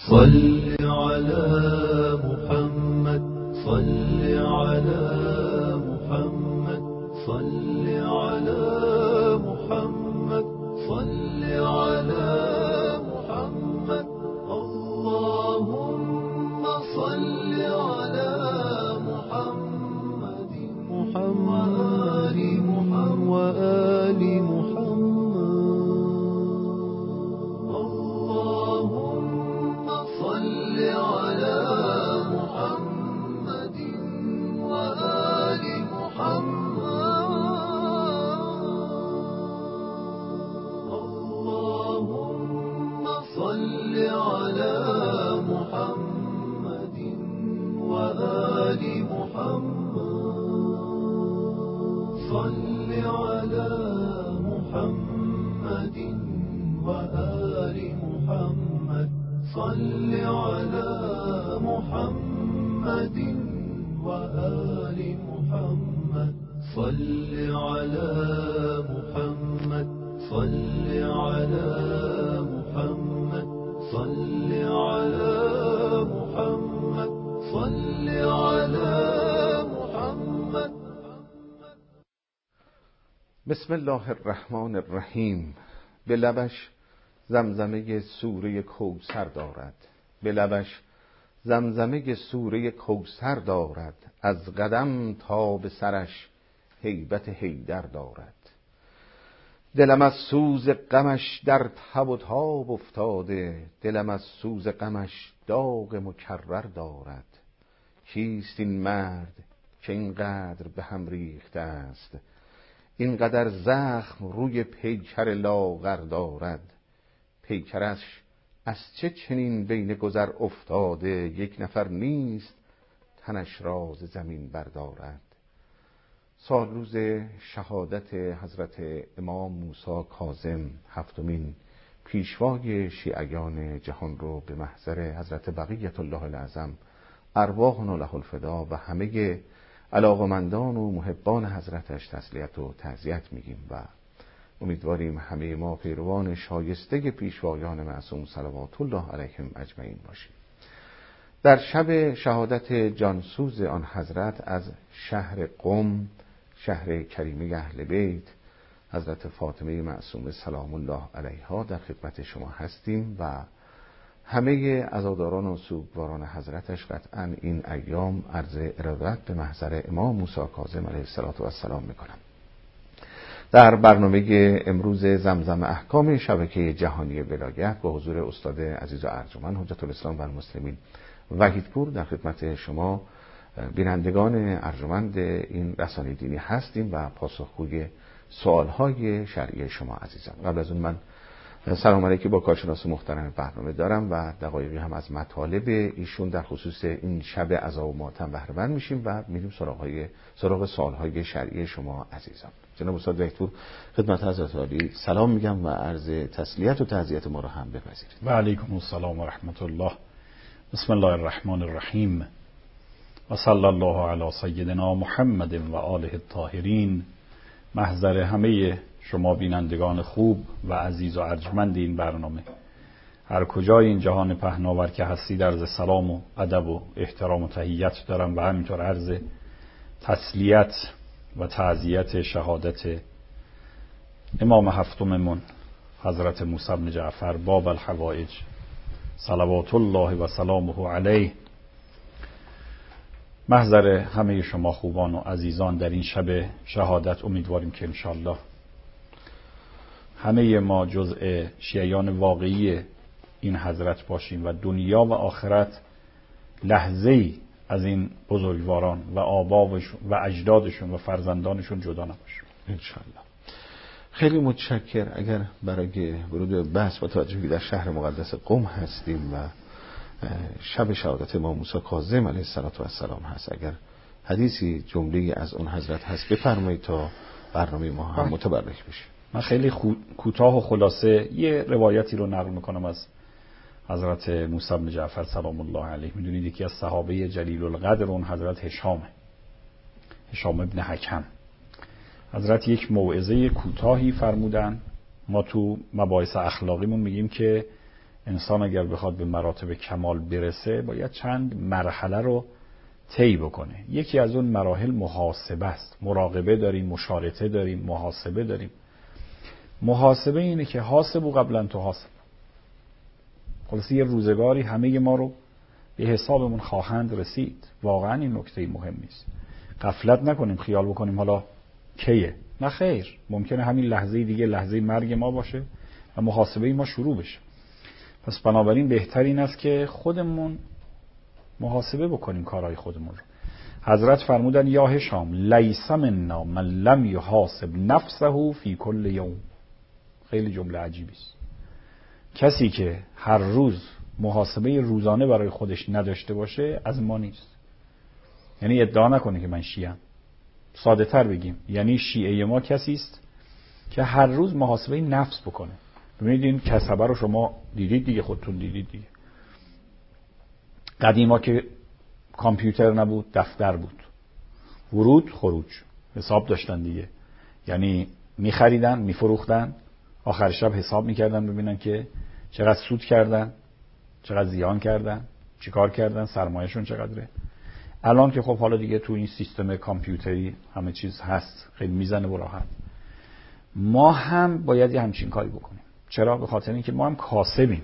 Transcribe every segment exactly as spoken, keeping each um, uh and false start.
صل على محمد صل على محمد صل على محمد صل على محمد اللهم صل على محمد محمد وآل محمد اللهم صل على محمد وآل محمد اللهم صل على محمد وآل محمد صل على محمد وآل محمد صل على محمد وآل محمد صل على محمد صل على محمد صل على محمد صل على محمد. بسم الله الرحمن الرحیم. به لبش زمزمه سوره کوثر دارد، به لبش زمزمه سوره کوثر دارد، از قدم تا به سرش هیبت حیدر دارد. دلم از سوز غمش در تب و تاب افتاده، دلم از سوز غمش داغ مکرر دارد. کیست این مرد که اینقدر به هم ریخته است، اینقدر زخم روی پیکر لاغر دارد. پیکرش از چه چنین بین گذر افتاده، یک نفر نیست تنش راز زمین بردارد. سال روز شهادت حضرت امام موسی کاظم، هفتمین پیشوای شیعیان جهان رو به محضر حضرت بقیت الله الاعظم ارواحنا له الفدا و همه علاقمندان و محبان حضرتش تسلیت و تعزیت میگیم و امیدواریم همه ما پیروان شایسته پیشوایان معصوم صلوات الله علیهم اجمعین باشیم. در شب شهادت جانسوز آن حضرت از شهر قم، شهر کریمه اهل بیت، حضرت فاطمه معصومه سلام الله علیها در خدمت شما هستیم و همه عزاداران و سوگواران حضرتش قطعا این ایام عرض ارادت به محضر امام موسی کاظم علیه السلام میکنم. در برنامه امروز زمزم احکام شبکه جهانی ولایت با حضور استاد عزیز و ارجمند حجت الاسلام و المسلمین وحیدپور در خدمت شما بینندگان ارجمند این رسانه دینی هستیم و پاسخگوی سوالهای شرعی شما عزیزان. قبل از اون من سلام علیکی با کارشناس محترم برنامه دارم و دقایقی هم از مطالب ایشون در خصوص این شب عزا و ماتم بهره مند میشیم و میریم سراغ سراغ سوالهای شرعی شما عزیزان. جناب استاد وحیدپور خدمت حضرت عالی سلام میگم و عرض تسلیت و تعزیت ما رو هم بپذیرید. و علیکم السلام و رحمت الله. بسم الله الرحمن الرحیم و صلی الله علی سیدنا محمد و آله الطاهرین. محضر همه شما بینندگان خوب و عزیز و ارجمند این برنامه، هر کجای این جهان پهناور که هستید، عرض سلام و ادب و احترام و تحیت دارم و همینطور عرض تسلیت و تعزیت شهادت امام هفتممون حضرت موسی بن جعفر باب الحوائج صلوات الله و سلامه علیه. محضر همه شما خوبان و عزیزان در این شب شهادت امیدواریم که انشاءالله همه ما جزء شیعیان واقعی این حضرت باشیم و دنیا و آخرت لحظه‌ای از این بزرگواران و آباءشون و اجدادشون و فرزندانشون جدا نباشیم انشاءالله. خیلی متشکر. اگر برای ورود به بحث با توجهی در شهر مقدس قم هستیم و شب شهادت امام موسی کاظم علیه السلام هست، اگر حدیثی جمله‌ای از اون حضرت هست بفرمایید تا برنامه ما هم متبرک بشه. من خیلی کوتاه و خلاصه یه روایتی رو نقل میکنم از حضرت موسی بن جعفر سلام الله علیه. میدونید یکی از صحابه جلیل القدر اون حضرت هشامه، هشام ابن حکم. حضرت یک موعظه کوتاهی فرمودن. ما تو مباحث اخلاقیمون میگیم که انسان اگر بخواد به مراتب کمال برسه باید چند مرحله رو طی بکنه. یکی از اون مراحل محاسبه است. مراقبه داریم، مشارطه داریم، محاسبه داریم. محاسبه اینه که حاسبو قبل ان تحاسب. خلاص یه روزگاری همه ما رو به حسابمون خواهند رسید. واقعا این نکته مهم نیست. غفلت نکنیم خیال بکنیم حالا کیه. نه خیر، ممکنه همین لحظه دیگه لحظه مرگ ما باشه و محاسبه ما شروع بشه. پس بنابراین بهتر این است که خودمون محاسبه بکنیم کارهای خودمون رو. حضرت فرمودن یا هشام لیس منا من لم یحاسب نفسه فی کل یوم. خیلی جمله عجیبی است. کسی که هر روز محاسبه روزانه برای خودش نداشته باشه از ما نیست. یعنی ادعا نکنه که من شیعه ام. ساده تر بگیم یعنی شیعه ما کسی است که هر روز محاسبه نفس بکنه. ببینید این کسبه رو شما دیدید دیگه، خودتون دیدید دیگه. قدیما که کامپیوتر نبود، دفتر بود، ورود خروج حساب داشتن دیگه. یعنی میخریدن میفروختن، آخر شب حساب میکردن ببینن که چقدر سود کردن، چقدر زیان کردن، چیکار کردن، سرمایه‌شون چقدره. الان که خب حالا دیگه تو این سیستم کامپیوتری همه چیز هست، خیلی میزنه و راحت. ما هم باید یه همچین کاری بکنیم. چرا؟ به خاطر اینکه ما هم کاسبیم.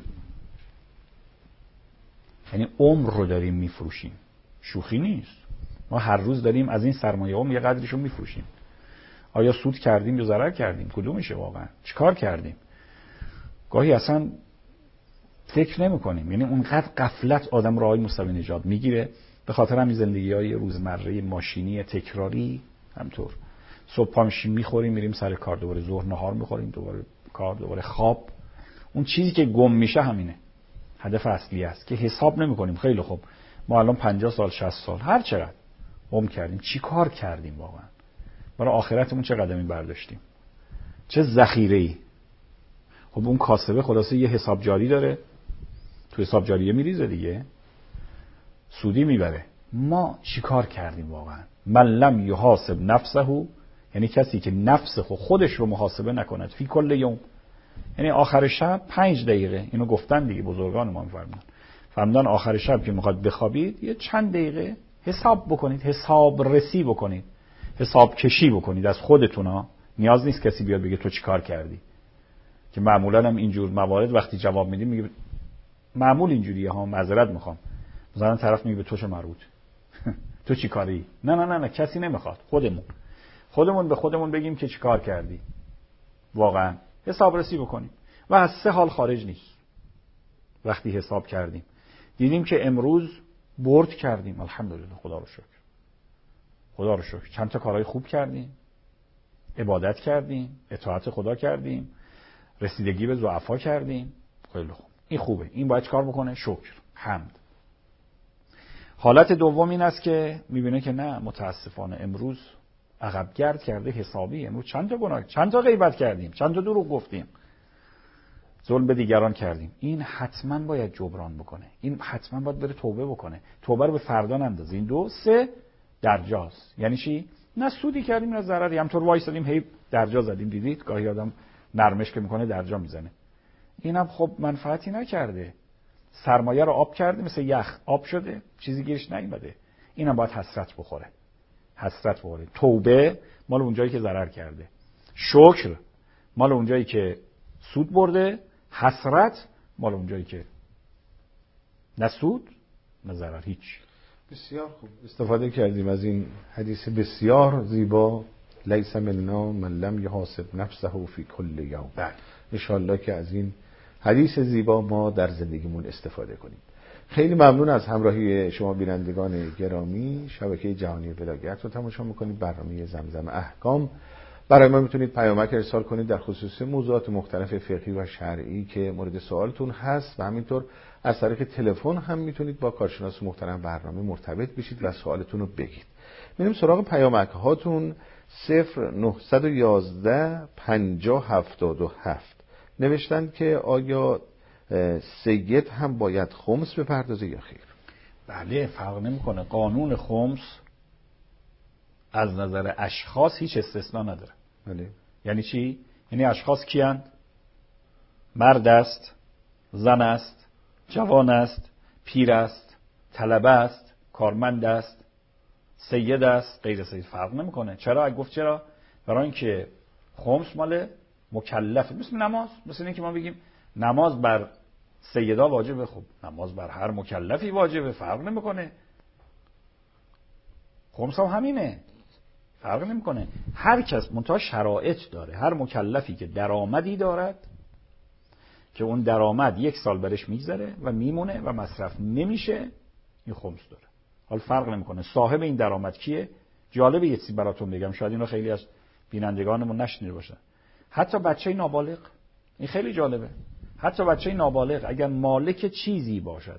یعنی عمر رو داریم میفروشیم. شوخی نیست. ما هر روز داریم از این سرمایه هم یه قدریشو میفروشیم. آیا سود کردیم یا ضرر کردیم؟ کدومشه واقعا؟ چیکار کردیم؟ گاهی اصلا فکر نمی کنیم. یعنی اونقدر غفلت آدم رو آقای موسوی نژاد میگیره. به خاطر همین زندگی‌های روزمره ماشینی تکراری همطور. صبح پا میشیم میخوریم میریم سر کار، دوباره ظهر نهار میخوریم، دوباره کار، دوباره خواب. اون چیزی که گم میشه همینه. هدف اصلی است که حساب نمی‌کنیم. خیلی خوب ما الان پنجاه سال شصت سال هر چقدر عمر کردیم، چی کار کردیم واقعا؟ برای آخرتمون چه قدمی برداشتیم؟ چه ذخیره‌ای؟ خب اون کاسبه خلاصه یه حساب جاری داره، تو حساب جاریه میریزه دیگه، سودی میبره. ما چی کار کردیم واقعا؟ من لم یحاسب نفسه، یعنی کسی که نفس خودش رو محاسبه نکند فی کل یوم، یعنی آخر شب پنج دقیقه، اینو گفتن دیگه بزرگان ما فرمودن، فرمودن آخر شب که میخواد بخوابید یه چند دقیقه حساب بکنید، حساب رسی بکنید، حساب کشی بکنید از خودتون ها. نیاز نیست کسی بیاد بگه تو چی کار کردی، که معمولا هم اینجور موارد وقتی جواب میدیم میگه معمول اینجوریه ها، معذرت میخوام، مثلا طرف میگه به تو چه مربوط تو چی کاری؟ نه نه نه نه کسی نمیخواد، خودمون خودمون به خودمون بگیم که چی کار کردی، واقعا حساب رسی بکنیم. و از سه حال خارج نیست. وقتی حساب کردیم دیدیم که امروز برد کردیم، الحمدلله، خدا رو شکر، خدا رو شکر، چند تا کارهای خوب کردیم، عبادت کردیم، اطاعت خدا کردیم، رسیدگی به ضعفا کردیم، خیلی خوب، این خوبه، این باید کار بکنه، شکر، حمد. حالت دوم این است که میبینه که نه، متاسفانه امروز عقب گرد کرده حسابی، امروز چند تا گناه، چند تا غیبت کردیم، چند تا دروغ گفتیم، ظلم به دیگران کردیم. این حتما باید جبران بکنه، این حتما باید بره توبه بکنه، توبه رو به فردا نندازه. این دو سه درجاست. یعنی چی؟ نه سودی کردیم نه ضرری، همطور وایسادیم هی درجا زدیم. دیدید گاهی آدم نرمش که میکنه درجا میزنه، اینم خب منفعتی نکرده، سرمایه رو آب کرده، مثل یخ آب شده، چیزی گیرش نیومده. اینم باید حسرت بخوره، حسرت بخوره. توبه مال اونجایی که ضرر کرده، شکر مال اونجایی که سود برده، حسرت مال اونجایی که نه سود نه ضرر، هیچ. بسیار خوب استفاده کردیم از این حدیث بسیار زیبا، لیس منا من لم یحاسب نفسه فی کل یوم. ان شاءالله که از این حدیث زیبا ما در زندگیمون استفاده کنیم. خیلی ممنون از همراهی شما بینندگان گرامی. شبکه جهانی ولایت رو تماشا میکنید. برنامه زمزم احکام. برای ما میتونید پیامک ارسال کنید در خصوص موضوعات مختلف فقهی و شرعی که مورد سوالتون هست، و همینطور از طریق تلفن هم میتونید با کارشناس محترم برنامه مرتبط بشید و سوالتون رو بگید. میریم سراغ پیامک هاتون. صفر نهصد و یازده پنجاه هفتاد و هفت نوشتن که آیا سید هم باید خمس بپردازه یا خیر؟ بله، فرق نمیکنه. قانون خمس از نظر اشخاص هیچ استثناء نداره. بله. یعنی چی؟ یعنی اشخاص کیند؟ مرد است، زن است، جوان است، پیر است، طلبه است، کارمند است، سید است، غیر سید فرق نمیکنه. چرا؟ گفت چرا؟ برای اینکه خمس مال مکلفه، مثل نماز. مثل اینکه ما بگیم نماز بر سیدا واجبه، خب نماز بر هر مکلفی واجبه، فرق نمیکنه. خمس هم همینه، فرق نمیکنه. هر کس منتها شرایط داره. هر مکلفی که درآمدی دارد که اون درآمد یک سال برش میگذره و میمونه و مصرف نمیشه، این خمس داره. حال فرق نمیکنه صاحب این درآمد کیه. جالبه یه چیزی براتون بگم، شاید اینو خیلی از بینندگانمون نشنیده باشن. حتی بچه نابالغ، این خیلی جالبه، حتی بچه نابالغ اگر مالک چیزی باشد،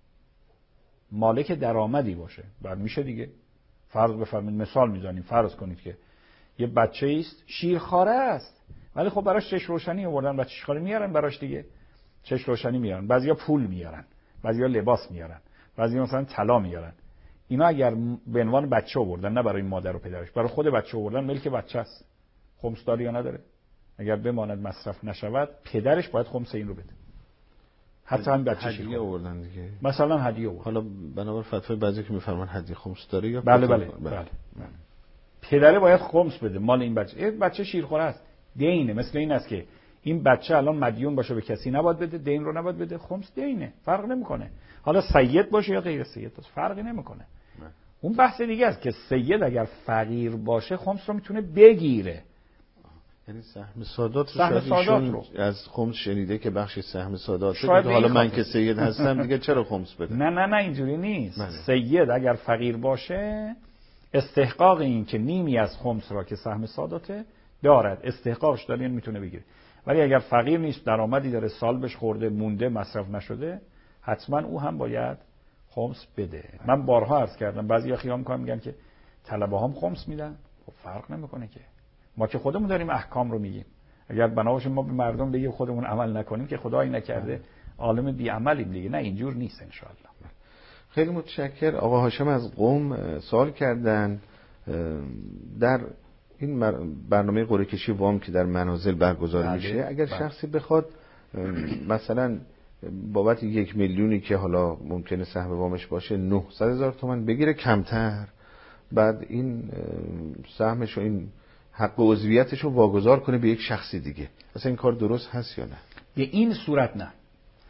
مالک درآمدی باشه، بعد میشه دیگه. فرض بفرمایید، مثال میزنیم، فرض کنید که یه بچه‌ای است شیرخواره است، ولی خب براش چش روشنی آوردن، بچه شیرخواره میارن براش دیگه، چش روشنی میارن، بعضیا پول میارن، بعضیا لباس میارن، بعضیا مثلا طلا میارن. اینا اگر به عنوان بچه آوردن، نه برای مادر و پدرش، برای خود بچه آوردن، ملک بچه است، خمس داری یا نداره؟ اگر بماند مصرف نشود، پدرش باید خمس این رو بده. حتی هم بچه هدیه آوردن دیگه، مثلا هدیه آورد. حالا بنابر فتوای بعضی که میفرمان هدیه خمس داره یا بله بله, بله. بله. پدره باید خمس بده مال این بچه. این بچه شیرخواره است، دینه. مثل این است که این بچه الان مدیون باشه به کسی، نباید بده، دین رو نباید بده، خمس دینه، فرق نمیکنه. حالا سید باشه یا غیر سید باشه، فرقی نمیکنه. اون بحث دیگه است که سید اگر فقیر باشه خمس رو میتونه بگیره. یعنی سهم سادات رو سهم شاید سادات رو از خمس شنیده که بخشی سهم سادات شاید بده، حالا من که سید هستم دیگه چرا خمس بده؟ نه نه نه اینجوری نیست. بله. سید اگر فقیر باشه استحقاق این که نیمی از خمس را که سهم ساداته دارد، استحقاقش داره، این میتونه بگیره. ولی اگر فقیر نیست، درآمدی داره، سال بهش خورده، مونده، مصرف نشده، حتما او هم باید خمس بده. من بارها عرض کردم بعضیا خیال میکنن میگن که طلبه هم خمس میدن. خب فرق نمیکنه که، ما که خودمون داریم احکام رو میگیم. اگر بنا باشه ما به مردم بگیم خودمون عمل نکنیم که خدایی نکرده عالم بی عملیم دیگه. نه اینجور نیست ان شاء الله. خیلی متشکر. آقا هاشم از قم سوال کردن در این برنامه قرعه کشی وام که در منازل برگزار بله. میشه، اگر بله. شخصی بخواد مثلا بابت یک میلیونی که حالا ممکنه سهم وامش باشه نهصد هزار تومان بگیره کمتر، بعد این سهمش و این حق عضویتش رو واگذار کنه به یک شخصی دیگه، اصلا این کار درست هست یا نه؟ به این صورت نه.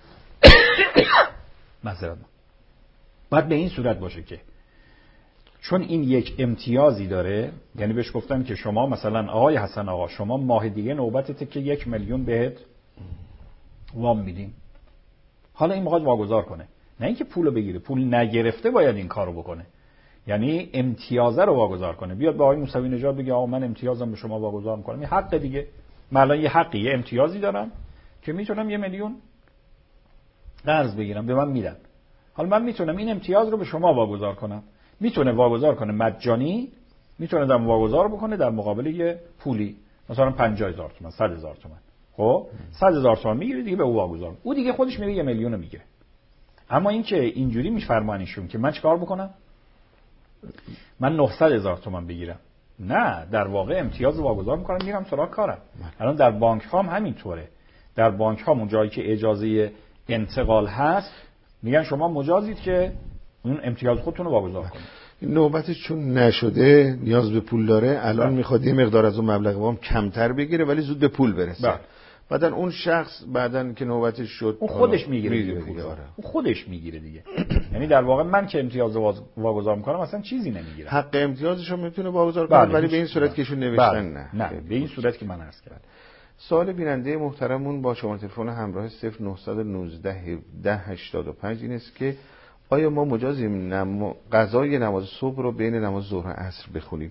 مثلا باید به این صورت باشه که چون این یک امتیازی داره، یعنی بهش گفتن که شما مثلا آقای حسن آقا شما ماه دیگه نوبتته که یک میلیون بهت وام میدیم، حالا این میخواد واگذار کنه، نه اینکه پولو بگیره، پول نگرفته باید این کارو بکنه، یعنی امتیازه رو واگذار کنه. بیاد به آقای موسوی نژاد بگه آقا من امتیازم به شما واگذار میکنم، این حق دیگه، من الان یه حقی، یه امتیازی دارم که میتونم یه میلیون قرض بگیرم، به من میدن، حالا من میتونم این امتیاز رو به شما واگذار کنم. میتونه واگذار کنه مجانی، میتونه دم واگذار بکنه در مقابل یه پولی، مثلا پنجاه هزار تومان، صد هزار تومان. خب صد هزار تومان میگیره دیگه به او واگذار، او دیگه خودش میره یه میلیون رو میگیره. اما این که اینجوری میفرمانیشون که من چیکار بکنم؟ من نهصد هزار تومان بگیرم، نه، در واقع امتیاز واگذار میکنم میرم سراغ کارم. الان در بانک ها هم همینطوره. در بانک ها اون جایی که اجازه انتقال هست میگن شما مجازید که اون امتیاز خودتون رو واگذار کنید. نوبتش چون نشده نیاز به پول داره، الان میخواد یه مقدار از اون مبلغ وام کمتر بگیره ولی زود به پول برسه. بله. بعدن اون شخص بعدن که نوبتش شد اون خودش میگیره دیگه پول. اون خودش میگیره دیگه. یعنی در واقع من که امتیاز واگذار میکنم اصلا چیزی نمیگیرم. حق امتیازش رو میتونه واگذار کنه، ولی به این صورت که ایشون نوشتن نه. نه به این صورت که من عرض کردم. سوال بیننده محترمون با شماره تلفن همراه صفر نه یک نه هفده هشتاد و پنج این است که آیا ما مجازیم نم... قضای نماز صبح رو بین نماز ظهر و عصر بخونیم؟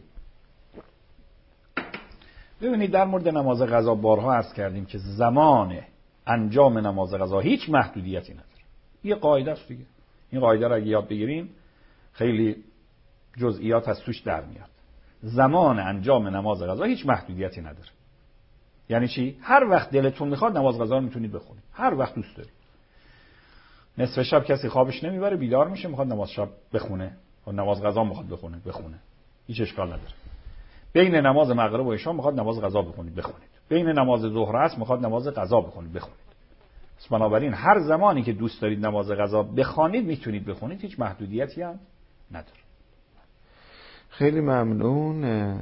ببینید در مورد نماز قضا بارها عرض کردیم که زمان انجام نماز قضا هیچ محدودیتی نداره. یه قاعده است دیگه. این قاعده رو اگه یاد بگیریم خیلی جزئیات از توش در میاد. زمان انجام نماز قضا هیچ محدودیتی نداره. یعنی چی؟ هر وقت دلتون میخواد نماز قضا رو میتونید بخونید. هر وقت دوست دارید. نصف شب کسی خوابش نمیبره بیدار میشه میخواد نماز شب بخونه و نماز قضا میخواد بخونه بخونه هیچ اشکال نداره. بین نماز مغرب و عشا میخواد نماز قضا بخونید بخونید. بین نماز ظهر و عصر میخواد نماز قضا بخونید بخونید. بنابراین هر زمانی که دوست دارید نماز قضا بخوانید میتونید بخونید، هیچ محدودیتی هم نداره. خیلی ممنون.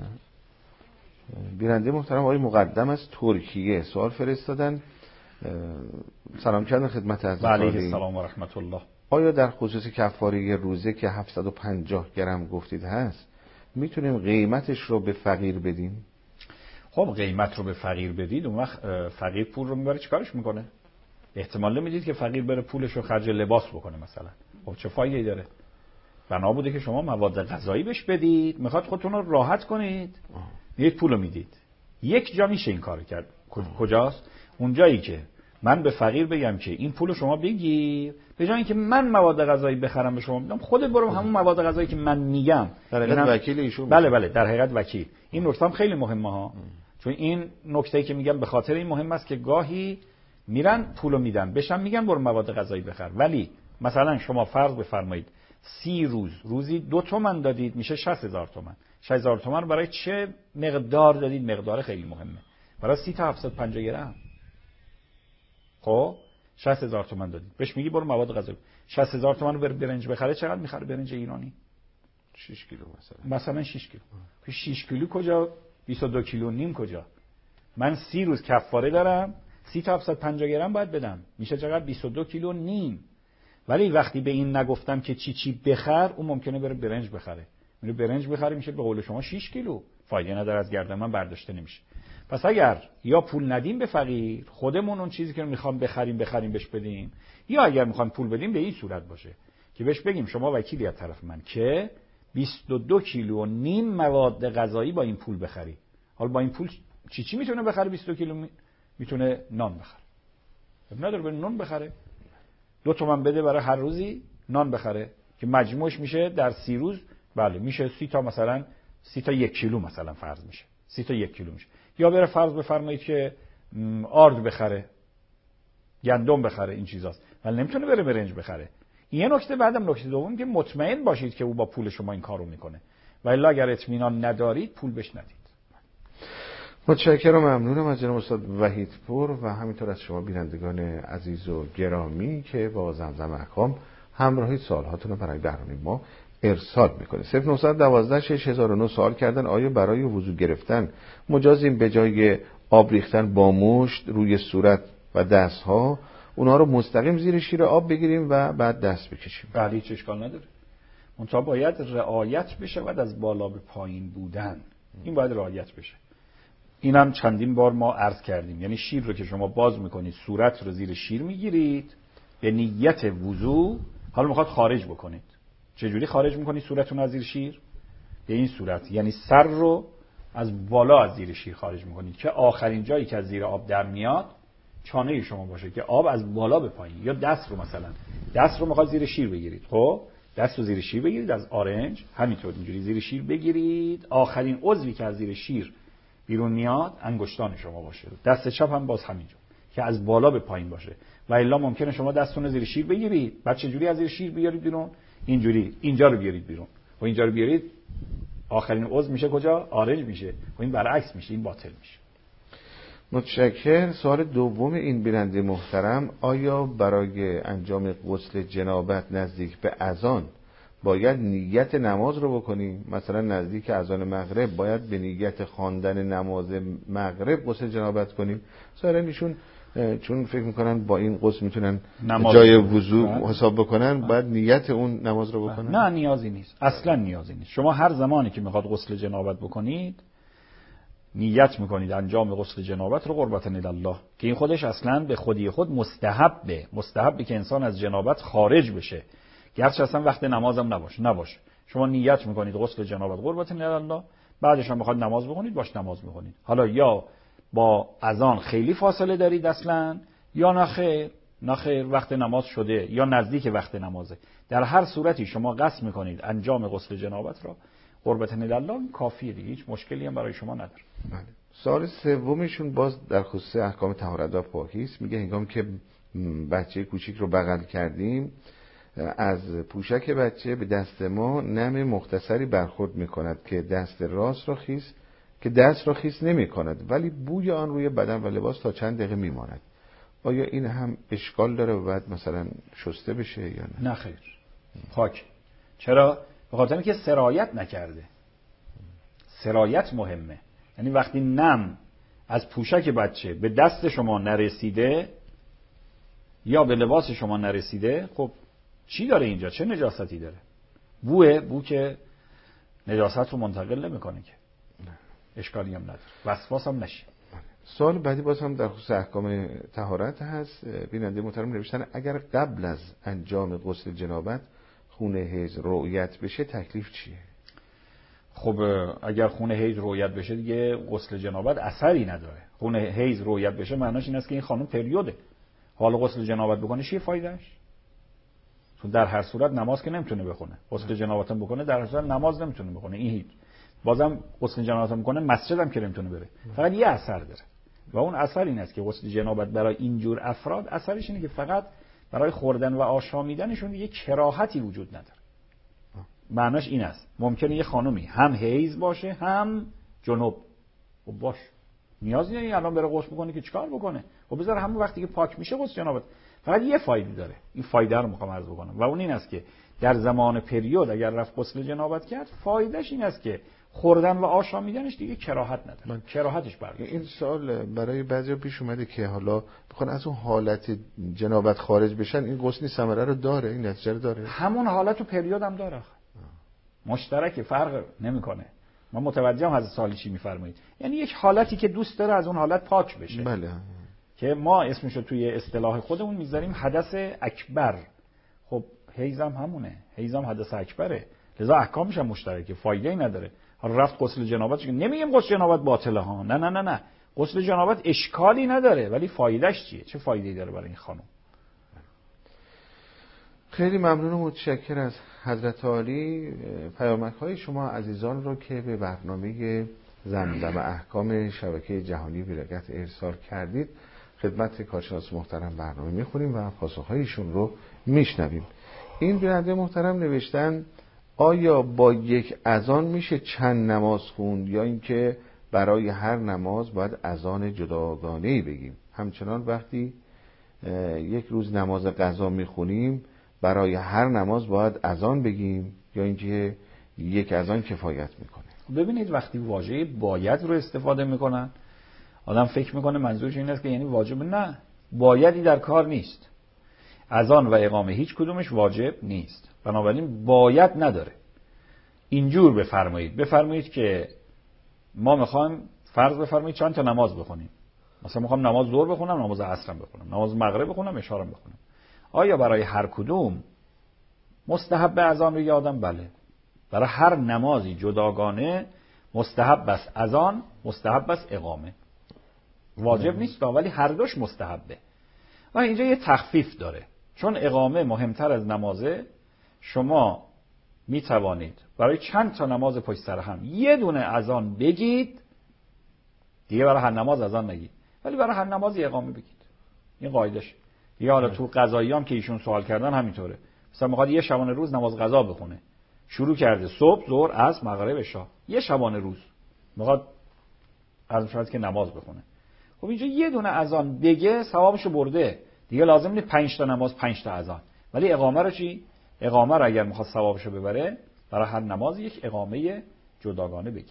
بیننده محترم آقای مقدم از ترکیه سوال فرستادن. سلام کردن خدمت حضرت عالی. علیه السلام و رحمت الله. آیا در خصوص کفاره روزه که هفتصد و پنجاه گرم گفتید هست میتونیم قیمتش رو به فقیر بدیم؟ خب قیمت رو به فقیر بدید، اون وقت فقیر پول رو میبره چیکارش میکنه؟ احتمال نمیدید که فقیر بره پولش رو خرج لباس بکنه مثلا. خب چه فایده‌ای داره؟ بنا بوده که شما مواد غذایی بهش بدید، میخواد خودتون رو راحت کنید، یک پول رو میدید. یک جا میشه این کارو کرد. کجاست؟ اون جایی که من به فقیر بگم که این پول رو شما بگیر، به جای اینکه من مواد غذایی بخرم به شما میدم، خودت برو همون مواد غذایی که من میگم. در حقیقت وکیل ایشون. بله بله، در حقیقت وکیل. این نکته هم خیلی مهمه ها. چون این نکته‌ای که میگم به خاطر این مهم است که گاهی میرن پولو میدن بشم میگن برو مواد غذایی بخر، ولی مثلا شما فرض بفرمایید سی روز روزی دو تومن دادید، میشه شصت هزار تومن. شصت هزار تومن رو برای چه مقدار دادید؟ مقدار خیلی مهمه. برای سی تا هفتصد و پنجاه گرم. خب شصت هزار تومن دادید، بهش میگی برو مواد غذایی. شصت هزار تومن رو بر برنج بخره، چقدر میخره برنج ایرانی؟ شش کیلو مثلا. مثلا شش کیلو. شش کیلو کجا؟ بیست و دو کیلو نیم کجا؟ من سی روز کفاره دارم، سی تا هفتصد و پنجاه گرم باید بدم، میشه چقدر؟ بیست و دو کیلو نیم. ولی وقتی به این نگفتم که چی چی بخر، اون ممکنه بره برنج بخره. میره برنج بخره، میشه به قول شما شش کیلو. فایده نداره، از گردن من برداشته نمیشه. پس اگر یا پول ندیم به فقیر، خودمون اون چیزی که میخوام بخریم بخریم بهش بدیم، یا اگر میخوام پول بدیم به این صورت باشه که بهش بگیم شما وکیلی از طرف من که بیست و دو کیلو و نیم مواد غذایی با این پول بخری. حالا با این پول چی چی میتونه بخره؟ بیست و دو کیلو می... میتونه نان بخره. نداره بره نان بخره. دو تومن بده برای هر روزی نان بخره که مجموعش میشه در سی روز بله میشه سی تا مثلا سی تا یک کیلو مثلا فرض میشه. سی تا یک کیلو میشه. یا بره فرض بفرمایید که آرد بخره، گندم بخره، این چیزاست. ولی نمیتونه بره برنج بخره. این نکته. بعدم نکته دوم که مطمئن باشید که او با پول شما این کارو میکنه. و الا اگر اطمینان ندارید پول بهش ندید. متشکرم و ممنونم از جناب استاد وحیدپور و همینطور از شما بینندگان عزیز و گرامی که با زمزم احکام همراهی سوالهاتون رو برای برنامه ما ارسال میکنه. صفر نه یک دو شش هزار و نه سوال کردن آیا برای وضو گرفتن مجازیم به جای آب ریختن با مشت روی صورت و دستها اونها رو مستقیم زیر شیر آب بگیریم و بعد دست بکشیم؟ بله هیچ اشکال نداره. منتها باید رعایت بشه و از بالا به پایین بودن این باید رعایت بشه. اینم چندین بار ما عرض کردیم. یعنی شیر رو که شما باز میکنید صورت رو زیر شیر میگیرید به نیت وضو. حالا میخواد خارج بکنید، چجوری خارج میکنید صورتتون از زیر شیر؟ به این صورت، یعنی سر رو از بالا از زیر شیر خارج میکنید که آخرین جایی که از زیر آب در میاد چانه شما باشه که آب از بالا به پایین. یا دست رو مثلا دست رو میخواد زیر شیر بگیرید، خب دست رو زیر شیر بگیرید از آرنج همینطور اینجوری زیر شیر بگیرید، آخرین عضوی که از زیر شیر بیرون میاد انگشتان شما باشه. دست چپ هم باز همینجور که از بالا به پایین باشه. و الا ممکنه شما دستتون رو زیر شیر بگیرید، بعد چه جوری از زیر شیر بیارید بیرون؟ اینجوری اینجا رو بیارید بیرون و اینجا رو بیارید، آخرین عضو میشه کجا؟ آرنج میشه و این برعکس میشه، این باطل میشه. متشکر. سوال دوم این بیننده محترم، آیا برای انجام غسل جنابت نزدیک به اذان باید نیت نماز رو بکنیم؟ مثلا نزدیک اذان مغرب باید به نیت خواندن نماز مغرب غسل جنابت کنیم؟ ظاهرا ایشون چون فکر میکنن با این غسل میتونن جای وضو حساب بکنن، باید نیت اون نماز رو بکنن. نه نیازی نیست، اصلا نیازی نیست. شما هر زمانی که میخواد غسل جنابت بکنید نیت میکنید انجام غسل جنابت رو قربتا الله، که این خودش اصلا به خودی خود مستحبه. مستحبه که انسان از جنابت خارج بشه، گرچه اصلا وقت نمازم نباشه. نباشه شما نیت میکنید غسل جنابت قربتا الله، بعدش هم میخواد نماز بخونید باش نماز میخونید. حالا یا با اذان خیلی فاصله دارید اصلا، یا نخیر نخیر وقت نماز شده یا نزدیک وقت نمازه، در هر صورتی شما قصد میکنید انجام غسل جنابت را قربتا الله، کافیه دیگه، هیچ مشکلی هم برای شما نداره. بله. سوال سومشون باز در خصوص احکام طهارت و پاکی است. میگه هنگام که بچه کوچیک رو بغل کردیم از پوشک بچه به دست ما نم مختصری برخورد میکند که دست راست را خیس که دست را خیس نمی کند، ولی بوی آن روی بدن و لباس تا چند دقیقه میماند. آیا این هم اشکال داره و بعد مثلا شسته بشه یا نه؟ نه خیر، پاک. چرا؟ به خاطر اینکه سرایت نکرده. سرایت مهمه. یعنی وقتی نم از پوشک بچه به دست شما نرسیده یا به لباس شما نرسیده، خب چی داره اینجا؟ چه نجاستی داره؟ بوه، بو که نجاست رو منتقل نمیکنه که، اشکالی هم نداره، وسواس هم نشه. سوال بعدی باز هم در خصوص احکام طهارت هست. بیننده محترم نوشتن اگر قبل از انجام غسل جنابت خون حیض رؤیت بشه تکلیف چیه؟ خب اگر خون حیض رؤیت بشه دیگه غسل جنابت اثری نداره. خون حیض رؤیت بشه معناش این است که این خانم پریوده. حالا غسل جنابت بکنه چیه فایدهش؟ چون در هر صورت نماز که نمیتونه بخونه. غسل جنابت هم بکنه در هر صورت نماز نمیتونه بخونه. این هیچ. بازم غسل جنابت هم بکنه مسجد هم که نمیتونه بره. فقط یه اثر داره. و اون اثر این است که غسل جنابت برای اینجور افراد اثرش اینه که فقط برای خوردن و آشامیدنشون دیگه کراهتی وجود نداره. معناش این است ممکنه یه خانومی هم حیض باشه هم جنوب. خب باش، نیازی نیست الان بره غسل بکنه که چیکار بکنه؟ خب بذار همون وقتی که پاک میشه غسل جنابت. فقط یه فایده داره. این فایده رو میخوام عرض بکنم و اون این است که در زمان پریود اگر رفت غسل جنابت کرد، فایدهش این است که خوردن و آشامیدنش دیگه کراهت نداره. من کراهتش برگرده. این سوال برای بعضیا پیش اومده که حالا بخوان از اون حالت جنابت خارج بشن، این غسل ثمره رو داره، این نتیجه رو داره؟ همون حالت تو پریود هم داره. مشترک، فرق نمیکنه. من متوجهم از سوالی چی میفرمایید. یعنی یک حالتی که دوست داره از اون حالت پاک بشه. بله. که ما اسمشو توی اصطلاح خودمون میذاریم حدث اکبر. خب حیض هم همونه. حیض هم حدث اکبره. لذا احکامش هم مشترکه. فایده ای نداره. حالا رفت غسل جنابت، نمیگیم غسل جنابت باطله ها. نه نه نه نه. غسل جنابت اشکالی نداره، ولی فایدهش چیه؟ چه فایده‌ای داره برای این خانم؟ خیلی ممنون و متشکر از حضرت عالی. پیامک‌های شما عزیزان رو که به برنامه زمزم احکام شبکه جهانی ویراگت ارسال کردید خدمت کارشناس محترم برنامه میخونیم و پاسخ‌هایشون رو میشنویم. این بیننده محترم نوشتن آیا با یک اذان میشه چند نماز خوند یا اینکه برای هر نماز باید اذان جداگانه‌ای بگیم؟ همچنان وقتی یک روز نماز قضا میخونیم برای هر نماز باید اذان بگیم یا اینکه یک اذان کفایت میکنه؟ ببینید وقتی واژه باید رو استفاده میکنن آدم فکر میکنه منظورش این است که یعنی واجب. نه، بایدی در کار نیست. اذان و اقامه هیچ کدومش واجب نیست، بنابراین باید نداره. اینجور بفرمایید بفرمایید که ما میخوایم فرض بفرمایید چند تا نماز بخونیم. مثلا میخوام نماز ظهر بخونم، نماز عصرم بخونم، نماز مغرب بخونم، عشاء بخونم. آیا برای هر کدوم مستحب اذان بگه آدم؟ بله. برای هر نمازی جداگانه مستحب است اذان، مستحب است اقامه. واجب نیست ولی هر دوش مستحبه. و اینجا یه تخفیف داره، چون اقامه مهمتر از نمازه. شما می توانید برای چند تا نماز پشت سر هم یه دونه اذان بگید، دیگه برای هر نماز اذان نگید، ولی برای هر نمازی اقامه بگید. این قاعده‌شه. دیگه حالا تو قضاییام که ایشون سوال کردن همینطوره. مثلا میخواد یه شبانه روز نماز قضا بخونه، شروع کرده صبح، ظهر، عصر، مغرب، عشا، یه شبانه روز میخواد از شاید که نماز بخونه. خب اینجا یه دونه اذان بگه ثوابشو برده، دیگه لازم نیست پنج تا نماز پنج تا اذان. ولی اقامه رو چی؟ اقامه رو اگر میخواد ثوابشو ببره برای هر نماز یک اقامه جداگانه بگه.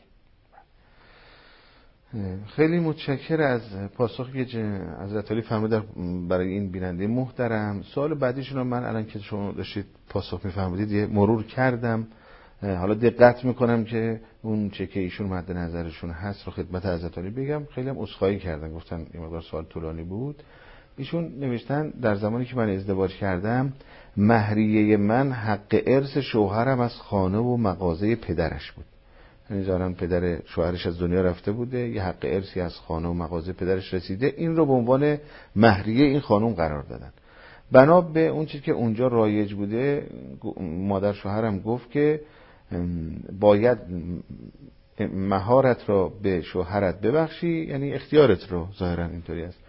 خیلی متشکر از پاسخی که حضرت علی فرمودن برای این بیننده محترم. سوال بعدیشون رو من الان که شما داشتید پاسخ میفرمودید یه مرور کردم، حالا دقت میکنم که اون چه که ایشون مد نظرشون هست رو خدمت حضرت علی بگم. خیلی هم عذرخواهی کردن، گفتن یه مقدار سوال طولانی بود. ایشون نوشتن در زمانی که من ازدواج کردم مهریه من حق ارث شوهرم از خانه و مغازه پدرش بود. یعنی ظاهرا پدر شوهرش از دنیا رفته بوده، یه حق ارثی از خانه و مغازه پدرش رسیده، این رو به عنوان مهریه این خانم قرار دادن. بنا به اون چیزی که اونجا رایج بوده مادر شوهرم گفت که باید مهارت رو به شوهرت ببخشی، یعنی اختیارت رو، ظاهرا اینطوری است.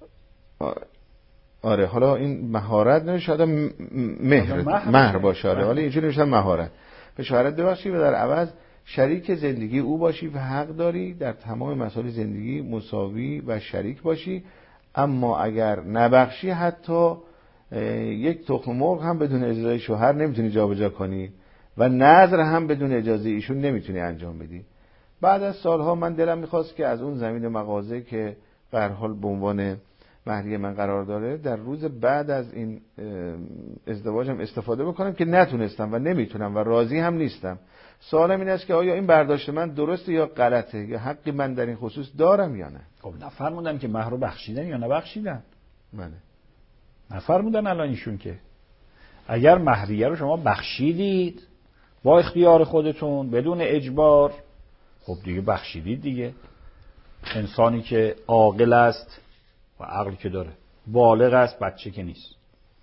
آره حالا این مهارت نمیشه، آدم مهر مهر باشه، آره حالا اینجوری نمیشه مهارت به شوهرت ببخشی و در عوض شریک زندگی او باشی و حق داری در تمام مسائل زندگی مساوی و شریک باشی. اما اگر نبخشی حتی یک تخم مرغ هم بدون اجازه شوهر نمیتونی جابجا کنی و نذر هم بدون اجازه ایشون نمیتونی انجام بدی. بعد از سالها من دلم میخواست که از اون زمین مغازه که به هر حال به عنوان مهریه من قرار داره در روز بعد از این ازدواجم استفاده بکنم که نتونستم و نمیتونم و راضی هم نیستم. سوالم این است که آیا این برداشت من درسته یا غلطه، یا حقی من در این خصوص دارم یا نه؟ خب نفرمودن که مهر رو بخشیدن یا نبخشیدن؟ بله. نفرمودن الان ایشون که اگر مهریه رو شما بخشیدید با اختیار خودتون بدون اجبار، خب دیگه بخشیدید دیگه. انسانی که عاقل است و عقل که داره، بالغ است، بچه که نیست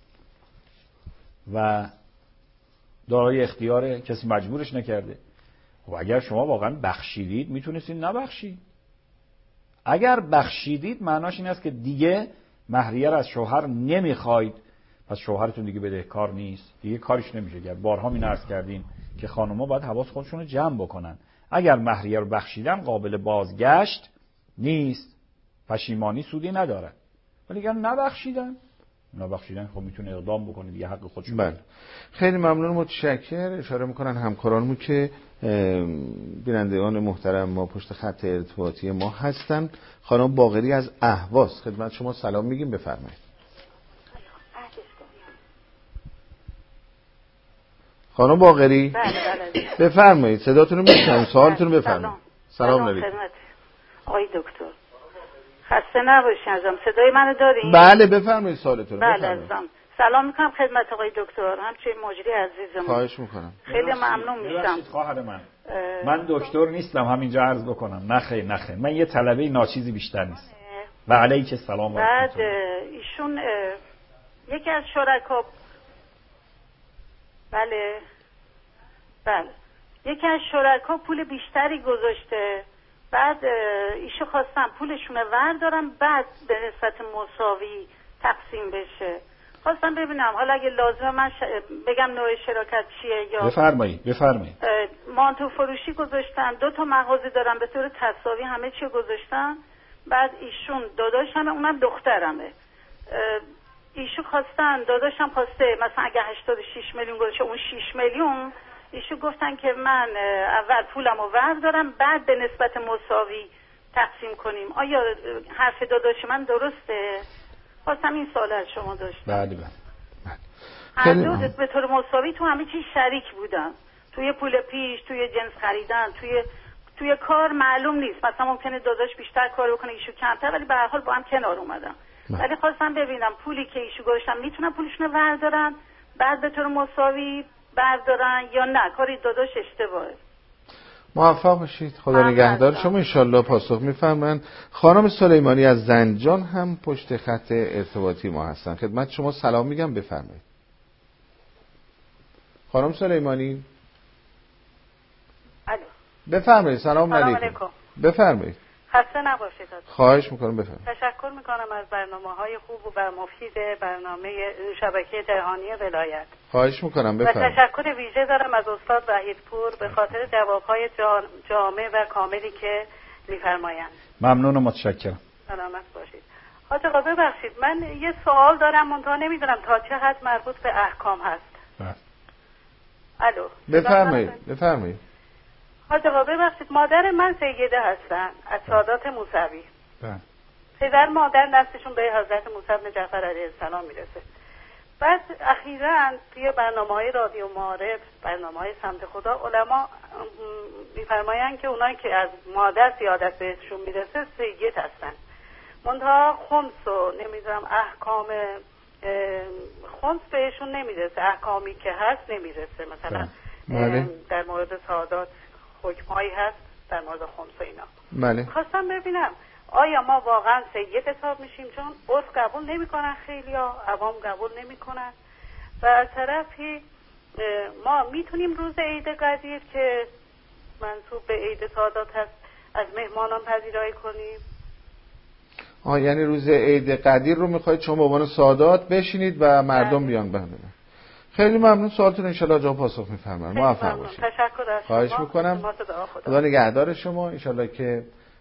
و دارای اختیار، کسی مجبورش نکرده. و اگر شما واقعا بخشیدید میتونستید نبخشید. اگر بخشیدید معناش این است که دیگه مهریه رو از شوهر نمیخواید، پس شوهرتون دیگه بدهکار نیست، دیگه کارش نمیشه کرد. بارها می عرض کردیم که خانوما باید حواس خودشون رو جمع بکنن. اگر مهریه رو بخشیدن قابل بازگشت نیست، پشیمانی سودی نداره. ولی اگر نبخشیدن نبخشیدن خب میتونه اقدام بکنه دیگه، حق خودش. بله. خیلی ممنون، متشکر. اشاره میکنن همکارانمون که بینندگان محترم ما پشت خط ارتباطی ما هستن. خانم باقری از اهواز خدمت شما سلام میگیم، بفرمایید. خانم باقری بله بله بفرمایید، صداتون رو میشنویم، سوالتون رو بفرمایید. سلام علیکم. آقای دکتر خسته نباشین ازم، صدای منو دارین؟ بله بفرمایید سوالتون رو. بله ازم سلام میکنم خدمت آقای دکتر، همچنین مجری عزیزمون. خواهش میکنم. خیلی ممنون میشم. ببخشید خواهر من من دکتر نیستم، همینجا عرض بکنم. نخیر نخیر، من یه طلبه ناچیزی بیشتر نیستم. و علیک السلام. بعد ایشون یکی از شرکا بله بله یکی از شرکا پول بیشتری گذاشته، بعد ایشو خواستم پولشونه وردارم بعد به نسبت مساوی تقسیم بشه. خواستم ببینم حالا اگه لازمه من ش... بگم نوع شراکت چیه یا بفرمایید بفرمایید. مانتو فروشی گذاشتن، دو تا مغازه دارم به طور تساوی همه چی گذاشتن. بعد ایشون داداشم، اونم دخترمه، ایشو خواستن، داداشم خواسته مثلا اگه هشتاد و شش میلیون گذاشته اون شش میلیون، ایشو گفتن که من اول پولمو وردارم بعد به نسبت مساوی تقسیم کنیم. آیا حرف داداش من درسته؟ خواستم این سوال از شما داشتم. بله بله. هر دو به طور مساوی تو همه چیز شریک بودن، توی پول پیش، توی جنس خریدن، توی توی کار معلوم نیست، مثلا ممکنه داداش بیشتر کار بکنه ایشو کمتر، ولی به هر حال با هم کنار اومدن. ولی خواستم ببینم پولی که ایشو گذاشتن میتونن پولشون وردارن بعد به طور مساوی بردارن یا نه کاری داداش اشتباهه. موفق باشید، خدا نگهدار شما، انشالله پاسخ میفهمن. خانم سلیمانی از زنجان هم پشت خط ارتباطی ما هستن، خدمت شما سلام میگم، بفرمایید. خانم سلیمانی الو بفرمایید. سلام علیکم. بفرمایید. خسته نباشید. خواهش میکنم، بفرمایید. تشکر میکنم از برنامه‌های خوب و مفید برنامه شبکه جهانی ولایت. خواهش میکنم، بفرمایید. و تشکر ویژه دارم از استاد وحیدپور به خاطر جوابهای جامع و کاملی که میفرمایند. ممنون و متشکرم. سلامت باشید. حاج آقا ببخشید من یه سوال دارم، منتها نمیدونم تا چه حد مربوط به احکام هست. بله. الو. بفرمایید بفرمایید. حاج آقا ببخشید مادر من سیده هستن از سادات موسوی. بله. پدر مادر نسلشون به حضرت موسی بن جعفر علیه السلام میرسه. بعد اخیراً توی برنامه‌های رادیو معارف، برنامه‌های سمت خدا، علما میفرمایند که اونایی که از مادر سیادت بهشون میرسه سید هستن. منتها خمس و نمیدونم احکام خمس بهشون نمیرسه، احکامی که هست نمیرسه. مثلا بله. در مورد سعادات حکمایی هست در مورد خمس و اینا. بله. خواستم ببینم آیا ما واقعا سید حساب میشیم؟ چون عرف قبول نمیکنن، خیلی ها عوام قبول نمیکنن. و از طرفی ما میتونیم روز عید قدیر که منصوب به عید سعادات هست از مهمانان پذیرایی کنیم؟ آه یعنی روز عید قدیر رو میخواید شما به عنوان سعادات بشینید و مردم بیان بهنه. خیلی ممنون، سوالتون انشالله جا پاسخ میفرمن. موفق باشید. تشکر از شما. خواهش میکنم. خدا نگهدار شما. انشالله که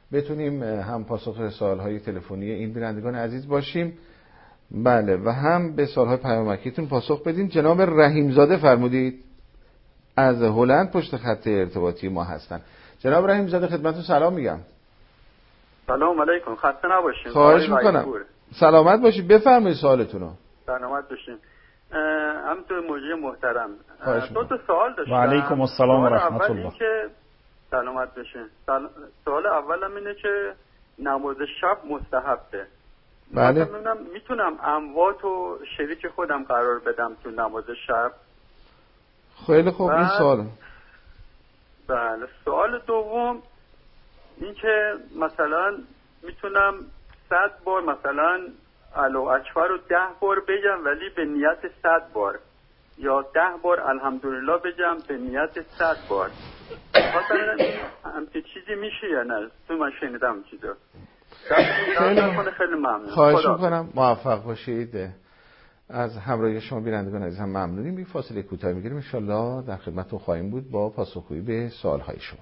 بتونیم هم پاسخ سوالهای تلفنی این بینندگان عزیز باشیم، بله، و هم به سوالهای پیامکیتون پاسخ بدیم. جناب رحیمزاده فرمودید از هلند پشت خط ارتباطی ما هستن. جناب رحیمزاده خدمتتون سلام میگم. سلام علیکم، خسته نباشین. خواهش میکنم. سلامت باشید، بفرمایید سوالتون رو. سلامت باشین. همینطور موجه محترم، دو تا سوال سوال داشتم. و علیکم السلام و رحمت الله. این که سلامت باشین. سوال اولم اینه که نماز شب مستحبه. بله. مثلا میتونم اموات و شریک خودم قرار بدم تو نماز شب؟ خیلی خوب. این سوال. بله. سوال دوم این که مثلا میتونم صد بار مثلا الو اکبر رو ده بار بگم ولی به نیت صد بار، یا ده بار الحمدلله بگم به نیت صد بار. مثلا این همچین چیزی میشه یا نه؟ تو من شنیدم چیزا. خیلی خیلی ممنون. خواهش میکنم، موفق باشید. از همراهی شما بینندگان عزیز هم ممنونیم. یک فاصله کوتاه میگیریم، ان شاءالله در خدمتتون خواهیم بود با پاسخگویی به سوالهای شما.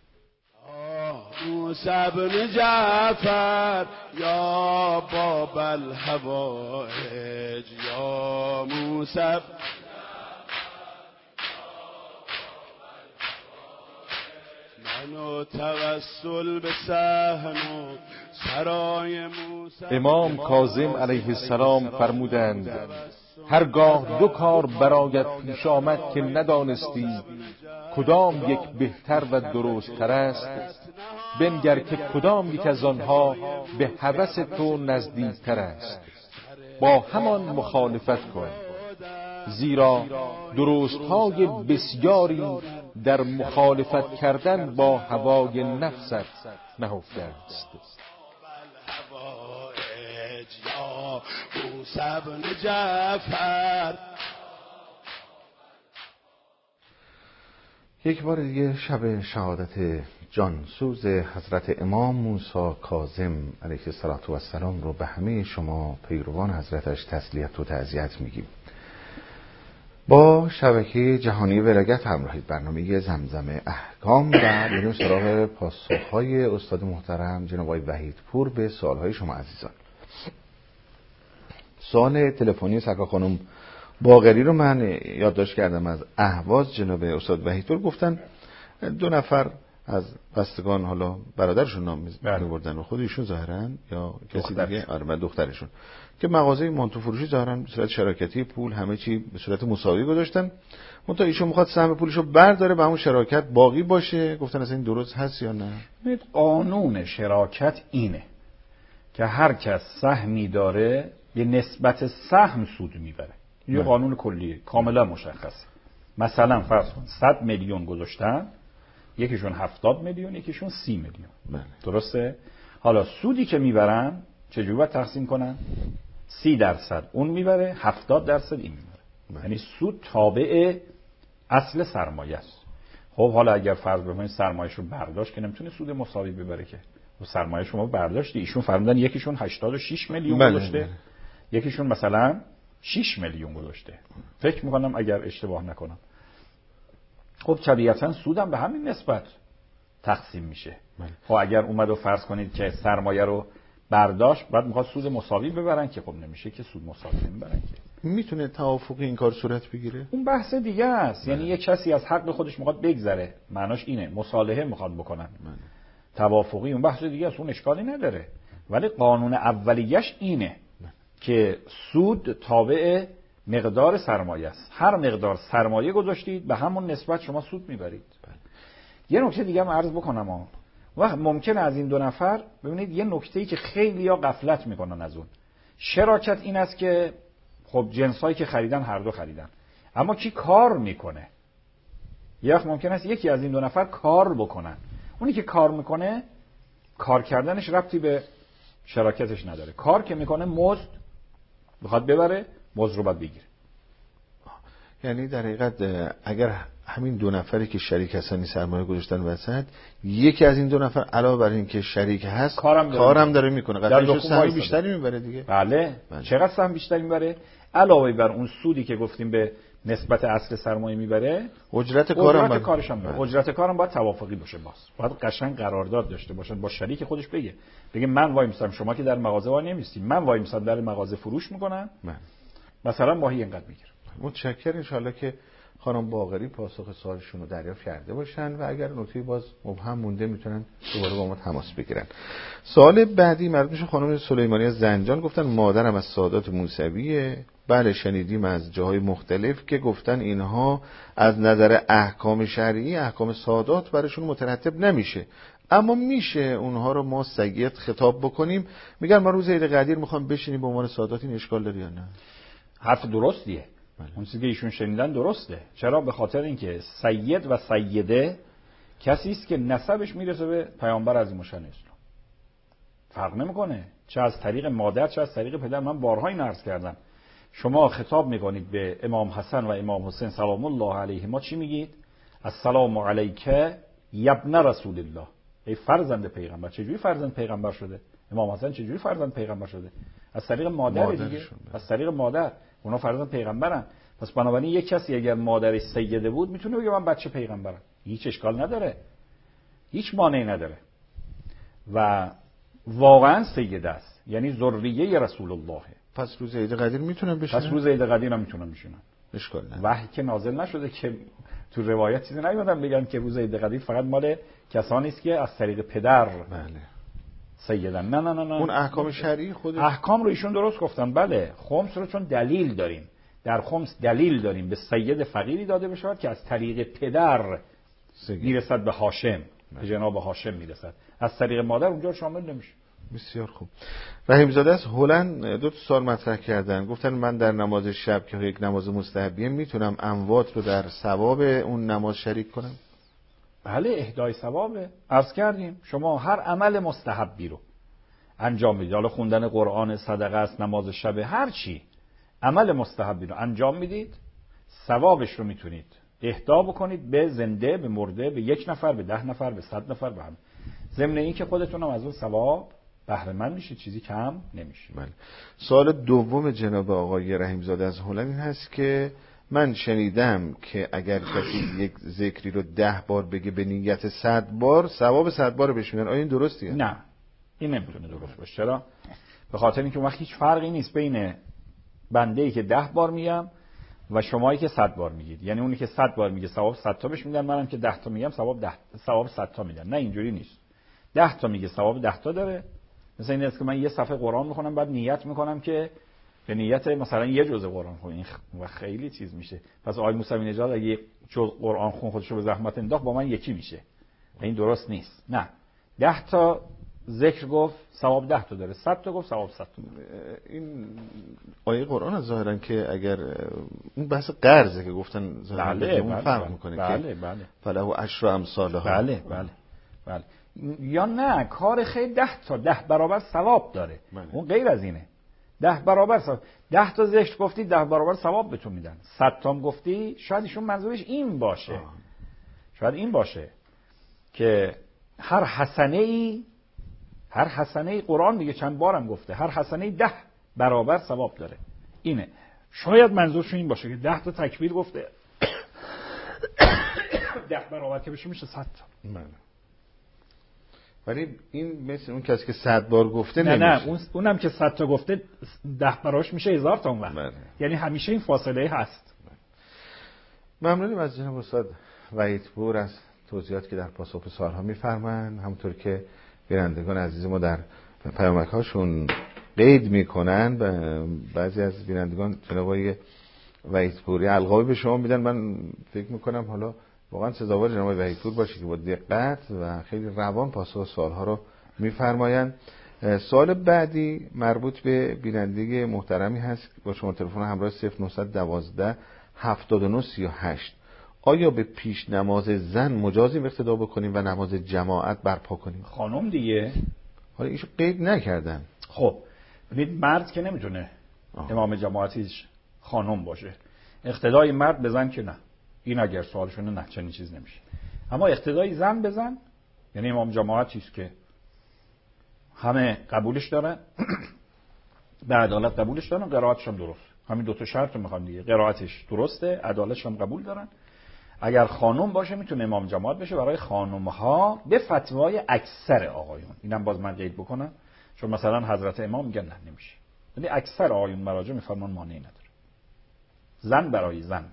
موسی بن جعفر یا باب الحوائج، یا موسی منو توسل به صحن و سرای موسی. امام کاظم علیه السلام فرمودند هرگاه دو کار برایت پیش آمد که ندانستی کدام یک بهتر و درست تر است، بنگر که کدام یک از آنها به هوس تو نزدیک تر است، با همان مخالفت کن، زیرا درست های بسیاری در مخالفت کردن با هوای نفست نهفته است. یک بار دیگه شب شهادت جانسوز حضرت امام موسی کاظم علیه السلام رو به همه شما پیروان حضرتش تسلیت و تعزیت میگیم. با شبکه جهانی ولایت همراهید. برنامه زمزم احکام و بریم سراغ پاسخهای استاد محترم جناب آقای وحیدپور به سوالهای شما عزیزان. سوال تلفنی سکا خانم باقری رو من یادداشت کردم از اهواز. جناب استاد وحیدپور گفتن دو نفر از بستگان، حالا برادرشون نام می‌بردن و خودشون ظاهرا یا کسی دیگه، آره بعد دخترشون، که مغازه مانتو فروشی ظاهرا به صورت شراکتی پول همه چی به صورت مساوی گذاشتن. منتها ایشون میخواد سهم پولشو برداره به همون شراکت باقی باشه. گفتن اصلا این درست هست یا نه؟ قانون شراکت اینه که هر کس سهمی داره به نسبت سهم سود میبره. یه بله. قانون کلیه کاملا مشخصه. مثلا فرض کن صد میلیون گذاشتن، یکیشون هفتاد میلیون، یکیشون سی میلیون. بله. درسته؟ حالا سودی که میبرن چجوری باید تقسیم کنن؟ سی درصد اون میبره، هفتاد درصد این میبره. یعنی سود تابع اصل سرمایه است. خب حالا اگر فرض بکنید سرمایه‌اش رو برداشت که نمیتونه سود مساوی ببره که. و سرمایه شما برداشتی، ایشون فرمودن یکیشون هشتاد و شش میلیون بله. گذاشته، بله. یکیشون مثلا شش میلیون گذاشته. فکر میکنم اگر اشتباه نکنم. خب طبیعتا سودم به همین نسبت تقسیم میشه. بله. خب اگر اومد و فرض کنید که سرمایه رو برداشت بعد میخواد سود مساوی ببرن که خب نمیشه که سود مساوی نمیبرن که. میتونه توافقی این کار صورت بگیره؟ اون بحث دیگه است. یعنی یک کسی از حق خودش میخواد بگذره، معناش اینه مصالحه میخواد بکنن. بله. توافقی اون بحث دیگه است، اون اشکالی نداره. ولی قانون اولیش اینه بله. که سود تابع مقدار سرمایه است. هر مقدار سرمایه گذاشتید به همون نسبت شما سود میبرید. بله. یه نکته دیگه هم عرض بکنم ها. وقت ممکنه از این دو نفر ببینید یه نکته‌ای که خیلی ها غفلت میکنن از اون. شراکت این است که خب جنسایی که خریدن هر دو خریدن، اما کی کار میکنه؟ یه وقت ممکن است یکی از این دو نفر کار بکنن، اونی که کار میکنه کار کردنش ربطی به شراکتش نداره. کار که میکنه مزد بخواد ببره، مزد رو باید بگیره. یعنی در حقیقت اگر همین دو نفری که شریک هستن سرمایه گذاشتن وسط، یکی از این دو نفر علاوه بر این که شریک هست کارم داره, کارم داره میکنه، قطعاً سهم بیشتری میبره دیگه. بله. بله. چقدر سهم بیشتری میبره؟ علاوه بر اون سودی که گفتیم به نسبت اصل سرمایه میبره، اجرت کارم اجرت کارش هم بره. اجرت کارم باید توافقی باشه، باز باید قشنگ قرارداد داشته باشن با شریک خودش. بگه بگه من وای میستم، شما که در مغازه وای نمیستی، من وای میستم در مغازه فروش میکنم، من مثلا ماهی اینقدر میگیرم. متشکرم. ان شاءالله که خانم باقری پاسخ سوالشون رو دریافت کرده باشن و اگر نکته باز مبهم مونده میتونن دوباره با ما تماس بگیرن. سوال بعدی مربوط میشه خانم سلیمانی از زنجان. گفتن مادرم از سادات موسویه. بله شنیدیم از جاهای مختلف که گفتن اینها از نظر احکام شرعی احکام سادات براشون مترتب نمیشه، اما میشه اونها رو ما سید خطاب بکنیم. میگن ما روز عید قدیر میخوام بشینیم به عنوان سادات، این اشکال داره یا نه؟ حرف درستیه. اون چیزی که ایشون شنیدن درسته. چرا؟ به خاطر اینکه سید و سیده کسی است که نسبش میرسه به پیامبر عظیم الشأن اسلام. فرق نمیکنه چه از طریق مادر چه از طریق پدر. من بارها این عرض کردم، شما خطاب میکنید به امام حسن و امام حسین سلام الله علیهما، چی میگید؟ السلام علیک یبن رسول الله، ای فرزند پیغمبر. چجوری فرزند پیغمبر شده؟ امام حسن چجوری فرزند پیغمبر شده؟ از طریق مادر دیگه، از طریق مادر. اونا فرزند پیغمبرن. پس بنابراین یک کسی اگر مادرش سیده بود میتونه بگه من بچه پیغمبرم، هیچ اشکال نداره، هیچ مانعی نداره و واقعا سیده است، یعنی ذریه رسول الله. پس روز عید قدیر میتونن بشینن؟ پس روز عید قدیر هم میتونن بشینن، اشکال نداره. وحی که نازل نشده که تو روایت چیزی نیومدن بگن که روز عید قدیر فقط مال کسانی است که از طریق پدر بله سیدن. نه نه نه نه، اون احکام شرعی خود احکام رو ایشون درست گفتن. بله خمس رو چون دلیل داریم، در خمس دلیل داریم به سید فقیری داده بشود که از طریق پدر میرسد به هاشم، به جناب هاشم میرسد، از طریق مادر اونجا شامل نمیشه. بسیار خوب. رحیم زاده از هلند دو تا سوال مطرح کردن. گفتن من در نماز شب که یک نماز مستحبیه میتونم اموات رو در ثواب اون نماز شریک کنم؟ بله اهدای ثوابه. عرض کردیم شما هر عمل مستحبی رو انجام میدید، حالا خوندن قرآن، صدقه است، نماز شب، هر چی عمل مستحبی رو انجام میدید، ثوابش رو میتونید اهدا بکنید به زنده، به مرده، به یک نفر، به ده نفر، به صد نفر، به هم. ضمن این که خودتون هم از اون ثواب بهره مند میشید، چیزی کم نمیشه. بله. سوال دوم جناب آقای رحیم زاده از هلند این هست که من شنیدم که اگر کسی یک ذکری رو ده بار بگه به نیت صد بار، ثواب صد بار رو بهش میدن. آیا این درستیه؟ نه این نمیتونه درست باشه. چرا؟ به خاطر اینکه اون وقت هیچ فرقی نیست بین بنده‌ای که ده بار میگم و شمایی که صد بار میگید. یعنی اونی که صد بار میگه ثواب صد تا بهش میدن، منم که ده تا میگم ثواب ده ثواب صد تا میدن. نه اینجوری نیست. ده تا میگه ثواب ده تا داره. مثلا این است که من یه صفحه قرآن میخونم بعد نیت میکنم که به نیت مثلا یه جزء قرآن خونم و خیلی چیز میشه. پس آقای موسوی نژاد اگه یک جزء قرآن خون خودشو به زحمت انداخت با من یکی میشه. این درست نیست. نه ده تا ذکر گفت ثواب ده تا داره، صد تا گفت ثواب صد تا داره. این آیه قرآن از ظاهرا که اگر اون بحث قرضه که گفتن ظاهرا بله اون بله فرق میکنه بله که بله فله عشر امثالها. بله بله بله یا نه کار خیر ده تا ده برابر ثواب داره. بله. اون غیر از اینه. ده برابر ثواب. ده تا ذکر گفتی ده برابر ثواب بهتون میدن. صد تا هم گفتی شاید ایشون منظورش این باشه. آه. شاید این باشه که هر حسنه ای هر حسنه ای قرآن میگه چند بارم گفته هر حسنه ای ده برابر ثواب داره. اینه. شاید منظورشون این باشه که ده تا تکبیر گفته ده برابر که بشه میشه صد تا. بله. ولی این مثل اون کسی که صد بار گفته نه نمیشه. نه اون اونم که صد تا گفته ده براش میشه هزار تا اون وقت. بله. یعنی همیشه این فاصله هست. بله. ممنونیم از جناب استاد وحیدپور از توضیحاتی که در پاسخ به سوال‌ها می‌فرمایند. همونطور که بینندگان عزیز ما در پیامک‌هاشون قید میکنن، بعضی از بینندگان جناب آقای وحیدپوری القابی به شما میدن. من فکر میکنم حالا واقعا سزاوار جناب آقای وحیدپور باشه که با دقت و خیلی روان پاسخ سوالها رو میفرمایند. سوال بعدی مربوط به بیننده محترمی هست با شما تلفن همراه صفر نه یک دو هفتاد و نه سی و هشت. آیا به پیش نماز زن مجازیم اقتدا بکنیم و نماز جماعت برپا کنیم؟ خانم دیگه حالا ایشو قید نکردن. خب ببینید مرد که نمیتونه آه. امام جماعتیش خانم باشه. اقتدای مرد بزن که نه. این اگر سوالشونه نه چنین چیز نمیشه. اما اقتدای زن بزن، یعنی امام جماعتی است که همه قبولش دارن به عدالت قبولش دارن، قرائتش هم درست. همین دو تا شرط رو میخوان دیگه. قرائتش درسته، عدالتش هم قبول دارن. اگر خانم باشه میتونه امام جماعت بشه برای خانم‌ها به فتوای اکثر آقایون. اینم باز من قید بکنم، چون مثلا حضرت امام میگن نه نمیشه، ولی اکثر آقایون مراجع میفرمان مانعی نداره. زن برای زن.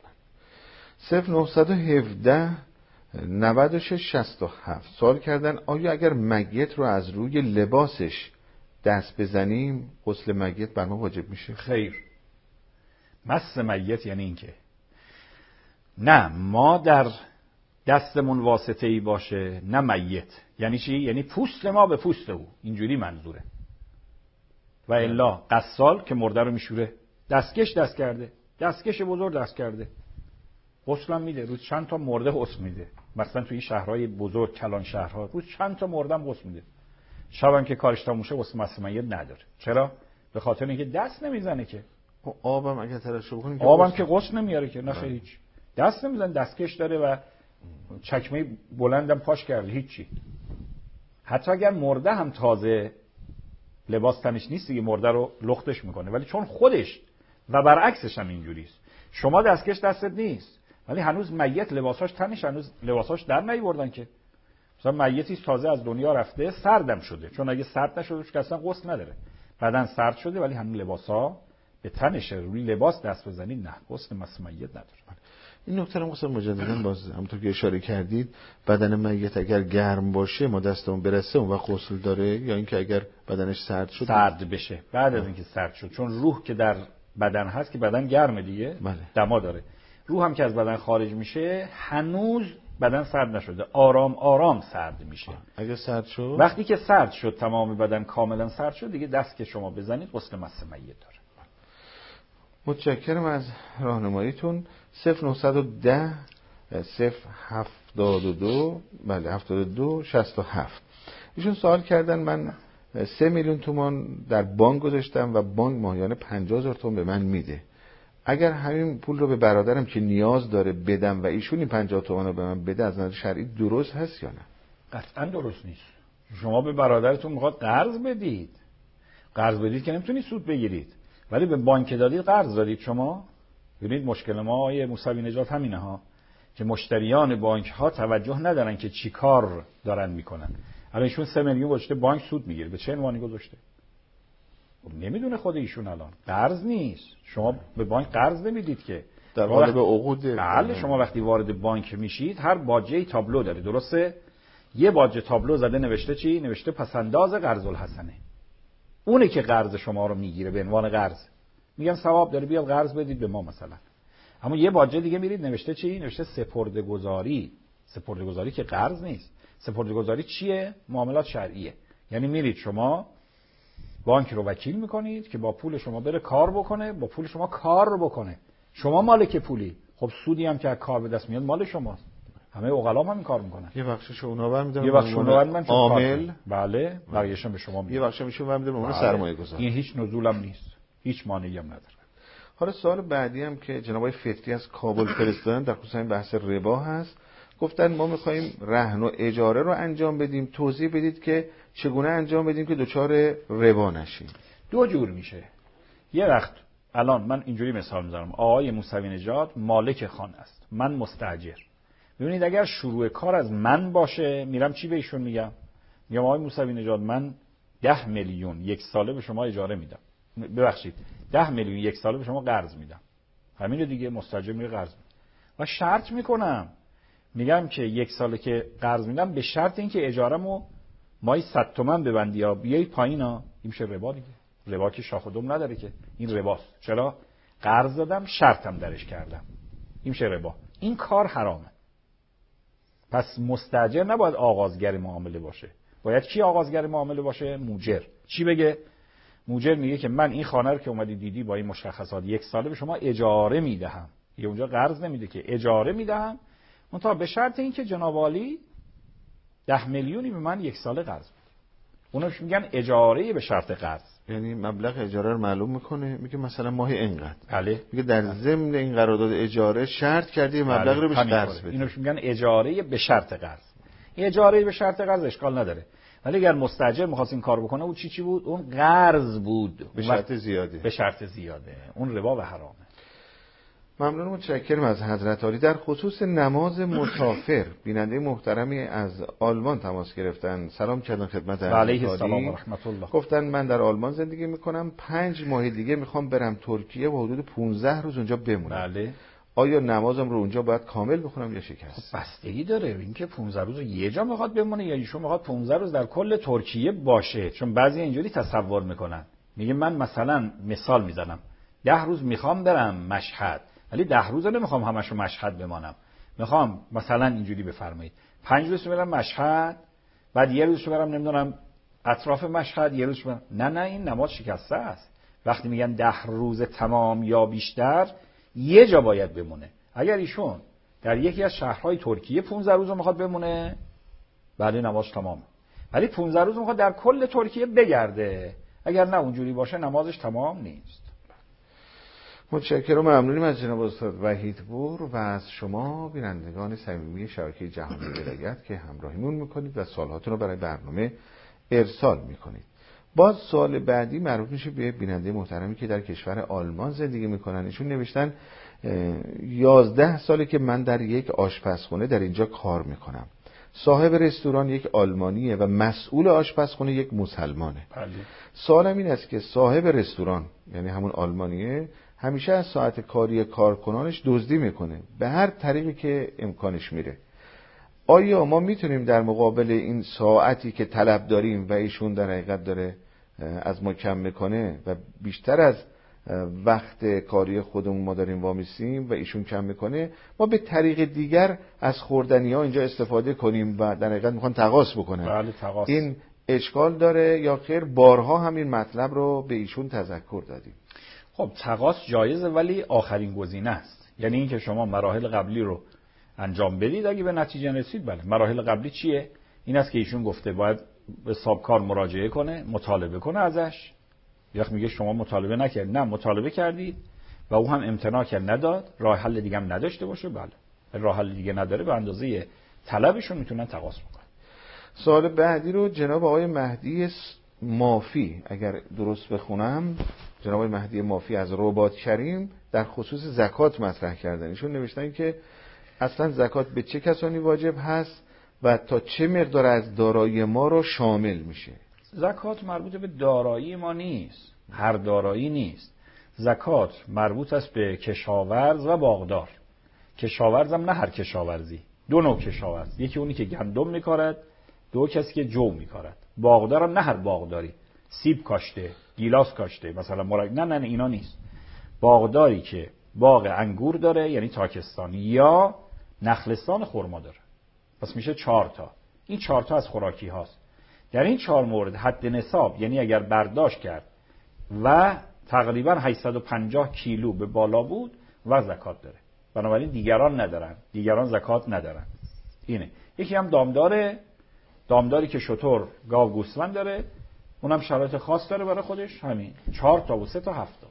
صفر نهصد و هفده نود و شش شصت و هفت سوال کردن آیا اگر میت رو از روی لباسش دست بزنیم غسل میت بر ما واجب میشه؟ خیر. مس میت یعنی این که نه ما در دستمون واسطه ای باشه نه میت. یعنی چی؟ یعنی پوست ما به پوست او، اینجوری منظوره. و الا غسال که مرده رو میشوره، دستکش دست کرده، دستکش بزرگ دست کرده، غسل هم میده، روز چند تا مرده غسل میده. مثلا توی شهرهای بزرگ کلان شهرها روز چند تا مرده هم غسل میده. شبم که کارش تموم شه غسل مس میت نداره. چرا؟ به خاطر اینکه دست نمیزنه که. آبم اگه ترشح بکنیم آبم که غسل نمیاره که، نه خیلی هیچ. دست نمیزنه، دستکش داره و چکمه بلندم پاش کرده، هیچی. حتی اگر مرده هم تازه لباس تنش نیست دیگه، مرده رو لختش میکنه، ولی چون خودش و برعکسش هم اینجوریست. شما دستکش دستت نیست ولی هنوز میت لباساش تنش، هنوز لباساش در نیوردن که. مثلا میتی تازه از دنیا رفته، سردم شده، چون اگه سرد نشده که اصلا غسل نداره. بعدن سرد شده ولی هنوز لباسا به تنشه، روی لباس دست بزنید نه، غسل مس میت نداره. این نکته رو مثلا مجددا باز همونطور که اشاره کردید، بدن میت اگر گرم باشه ما دستمون برسه اون وقت غسل داره، یا اینکه اگر بدنش سرد شد سرد بشه بعد از اینکه سرد شد، چون روح که در بدن هست که بدن گرمه دیگه، بله. دما داره. روح هم که از بدن خارج میشه هنوز بدن سرد نشده، آرام آرام سرد میشه. اگه سرد شد، وقتی که سرد شد تمام بدن کاملا سرد شد دیگه، دست که شما بزنید غسل مس میت داره. متشکرم از راهنماییتون. صفر نهصد و ده صفر هفتاد و دو بله هفتاد و دو شصت و هفت ایشون سوال کردن من سه میلیون تومان در بانک گذاشتم و بانک ماهیانه پنجاه هزار تومان به من میده. اگر همین پول رو به برادرم که نیاز داره بدم و ایشون این پنجاه تومان رو به من بده، از نظر شرعی درست هست یا نه؟ قطعا درست نیست. شما به برادرتون میخواد قرض بدید، قرض بدید که نمیتونید سود بگیرید، ولی به بانک دادید قرض دادید. شما ببینید مشکل ما آیه موسوی نجات همینه ها، که مشتریان بانک ها توجه ندارن که چی کار دارن میکنن. الان ایشون سه میلیون گذاشته بانک سود میگیره، به چه عنوانی گذاشته؟ نمیدونه خود ایشون. الان قرض نیست، شما به بانک قرض نمیدید که، در واقع به عقود. بله شما وقتی وارد بانک میشید هر باجه‌ای تابلو داره، درسته؟ یه باجه تابلو زده نوشته چی؟ نوشته پسنداز قرض الحسنه. اونه که قرض شما رو میگیره به عنوان قرض، میگن ثواب داره بیاد قرض بدید به ما مثلا. اما یه باجه دیگه میرید نوشته چی؟ نوشته سپرده‌گذاری. سپرده‌گذاری که قرض نیست. سپرده‌گذاری چیه؟ معاملات شرعیه. یعنی میرید شما بانک رو وکیل میکنید که با پول شما بره کار بکنه، با پول شما کار رو بکنه. شما مالک پولی، خب سودی هم که از کار به دست میاد مال شماست. همه عقلا هم این کار میکنن. یه بخشش اونا برمی‌دارن، یه بخشش اونا برمی‌دارن عامل، بله بقیه‌اش به شما میاد. یه بخشش میشه برمی‌دارن به عنوان سرمایه‌گذار. این هیچ نزول هم نیست، هیچ مانعی هم نداره. حالا سوال بعدی هم که جناب آقای فطری از کابل فرستادن در خصوص این بحث ربا هست. گفتن ما می‌خوایم رهن و اجاره رو انجام بدیم، توضیح بدید که چگونه انجام بدیم که دچار ربا نشیم. دو جور میشه. یه وقت الان من اینجوری مثال میذارم، آقای موسوی نژاد مالک خانه است، من مستاجر. ببینید اگر شروع کار از من باشه میرم چی بهشون میگم؟ میگم آقای موسوی نژاد من ده میلیون یک ساله به شما اجاره میدم، ببخشید ده میلیون یک ساله به شما قرض میدم. همین دیگه مستاجر میره قرض میده و شرط میکنم، میگم که یک ساله که قرض میدم به شرط اینکه اجاره‌مو مایی صد تومن ببندی یا بیای پایینا. این میشه ربا دیگه. ربا که شاخ و دم نداره که، این رباست. چرا؟ قرض دادم شرطم درش کردم، این میشه ربا. این کار حرامه. پس مستاجر نباید آغازگر معامله باشه. باید کی آغازگر معامله باشه؟ موجر. چی بگه؟ موجر میگه که من این خانه رو که اومدی دیدی با این مشخصات یک ساله به شما اجاره میدهم. یه اونجا قرض نمیده که، اجاره میدهم، منتها به شرط اینکه جناب عالی ده میلیونی به من یک ساله قرض بده. اوناش میگن اجاره به شرط قرض. یعنی مبلغ اجاره رو معلوم میکنه، میگه مثلا ماهی اینقدر. بله. میگه در ضمن این قرارداد اجاره شرط کردی مبلغ رو بهش قرض بده. اینوش میگن اجاره به شرط قرض. اجاره به شرط قرض اشکال نداره. ولی اگر مستاجر می‌خواست این کار بکنه، اون چی چی بود؟ اون قرض بود به شرط زیاده. به شرط زیاده. اون ربا و حرامه. ممنون، متشکرم از حضرت عالی. در خصوص نماز مسافر بیننده محترمی از آلمان تماس گرفتن. سلام کردن خدمت حضرت عالی. علیه السلام و رحمت الله. گفتن من در آلمان زندگی میکنم، پنج ماه دیگه میخوام برم ترکیه و حدود پانزده روز اونجا بمونم. بله. آیا نمازم رو اونجا باید کامل بخونم یا شکست؟ خب بستگی داره اینکه پانزده روز یه جا میخواد بمونه یا ایشون میخواد پانزده روز در کل ترکیه باشه. چون بعضی اینجوری تصور میکنن، میگه من مثلا مثال میزنم ده روز میخوام برم مشهد، ولی ده روز نمیخوام همشو مشهد بمانم، میخوام مثلا اینجوری بفرمایید پنج روز برم مشهد، بعد یه روزشو برم نمیدونم اطراف مشهد، یه روزشو برم. نه نه این نماز شکسته است. وقتی میگن ده روز تمام یا بیشتر، یه جا باید بمونه. اگر ایشون در یکی از شهرهای ترکیه پانزده روز میخواد بمونه، بله نماز تمام. ولی پانزده روز میخواد در کل ترکیه بگرده، اگر نه اونجوری باشه نمازش تمام نیست. متشکرم و ممنونیم از جناب استاد وحیدپور و از شما بینندگان صمیمی شبکه جهانی ولایت که همراهیمون میکنید و سوالاتون رو برای برنامه ارسال میکنید. باز سوال بعدی مربوط میشه به بیننده محترمی که در کشور آلمان زندگی میکنن. ایشون نوشتن یازده ساله که من در یک آشپزخونه در اینجا کار میکنم. صاحب رستوران یک آلمانیه و مسئول آشپزخونه یک مسلمانه. بله. سوالم این است که صاحب رستوران یعنی همون آلمانیه همیشه از ساعت کاری کارکنانش دزدی میکنه به هر طریقی که امکانش میره. آیا ما میتونیم در مقابل این ساعتی که طلب داریم و ایشون در حقیقت داره از ما کم میکنه و بیشتر از وقت کاری خودمون ما داریم وامیسیم و ایشون کم میکنه، ما به طریق دیگر از خوردنی ها اینجا استفاده کنیم و در حقیقت میخوان تقاص بکنن؟ بله تقاص. این اشکال داره یا خیر؟ بارها همین مطلب رو به ایشون تذکر دادیم. خب تقاص جایزه ولی آخرین گزینه است. یعنی اینکه شما مراحل قبلی رو انجام بدید، اگه به نتیجه رسید بله. مراحل قبلی چیه؟ این است که ایشون گفته باید به حسابکار مراجعه کنه، مطالبه کنه ازش. یا میگه شما مطالبه نکردید، نه مطالبه کردید و او هم امتناع کرد نداد، راه حل دیگه هم نداشته باشه، بله راه حل دیگه نداره، به اندازه طلبشون میتونن تقاص بکنن. سوال بعدی رو جناب آقای مهدی مافی اگر درست بخونم، جناب آقای مهدی مافی از رباط کریم در خصوص زکات مطرح کردن. ایشون نوشتن که اصلا زکات به چه کسانی واجب هست و تا چه مقدار از دارایی ما رو شامل میشه؟ زکات مربوط به دارایی ما نیست، هر دارایی نیست. زکات مربوط است به کشاورز و باغدار. کشاورز هم نه هر کشاورزی، دو نوع کشاورز، یکی اونی که گندم میکارد، دو کسی که جو میکارد. باغدار هم نه هر باغداری، سیب کاشته، گیلاس کاشته مثلا مرگ، نه نه اینا نیست. باغداری که باغ انگور داره یعنی تاکستانی یا نخلستان خرما داره، پس میشه چهار تا. این چهار تا از خوراکی هاست. در این چهار مورد حد نصاب یعنی اگر برداشت کرد و تقریبا هشتصد و پنجاه کیلو به بالا بود و زکات داره. بنابراین دیگران ندارن، دیگران زکات ندارن. اینه. یکی هم دامداره، دامداری که شتر، گاو، گوسفند داره، اونم شرایط خاص داره برای خودش، همین چهار تا و سه تا هفت تا.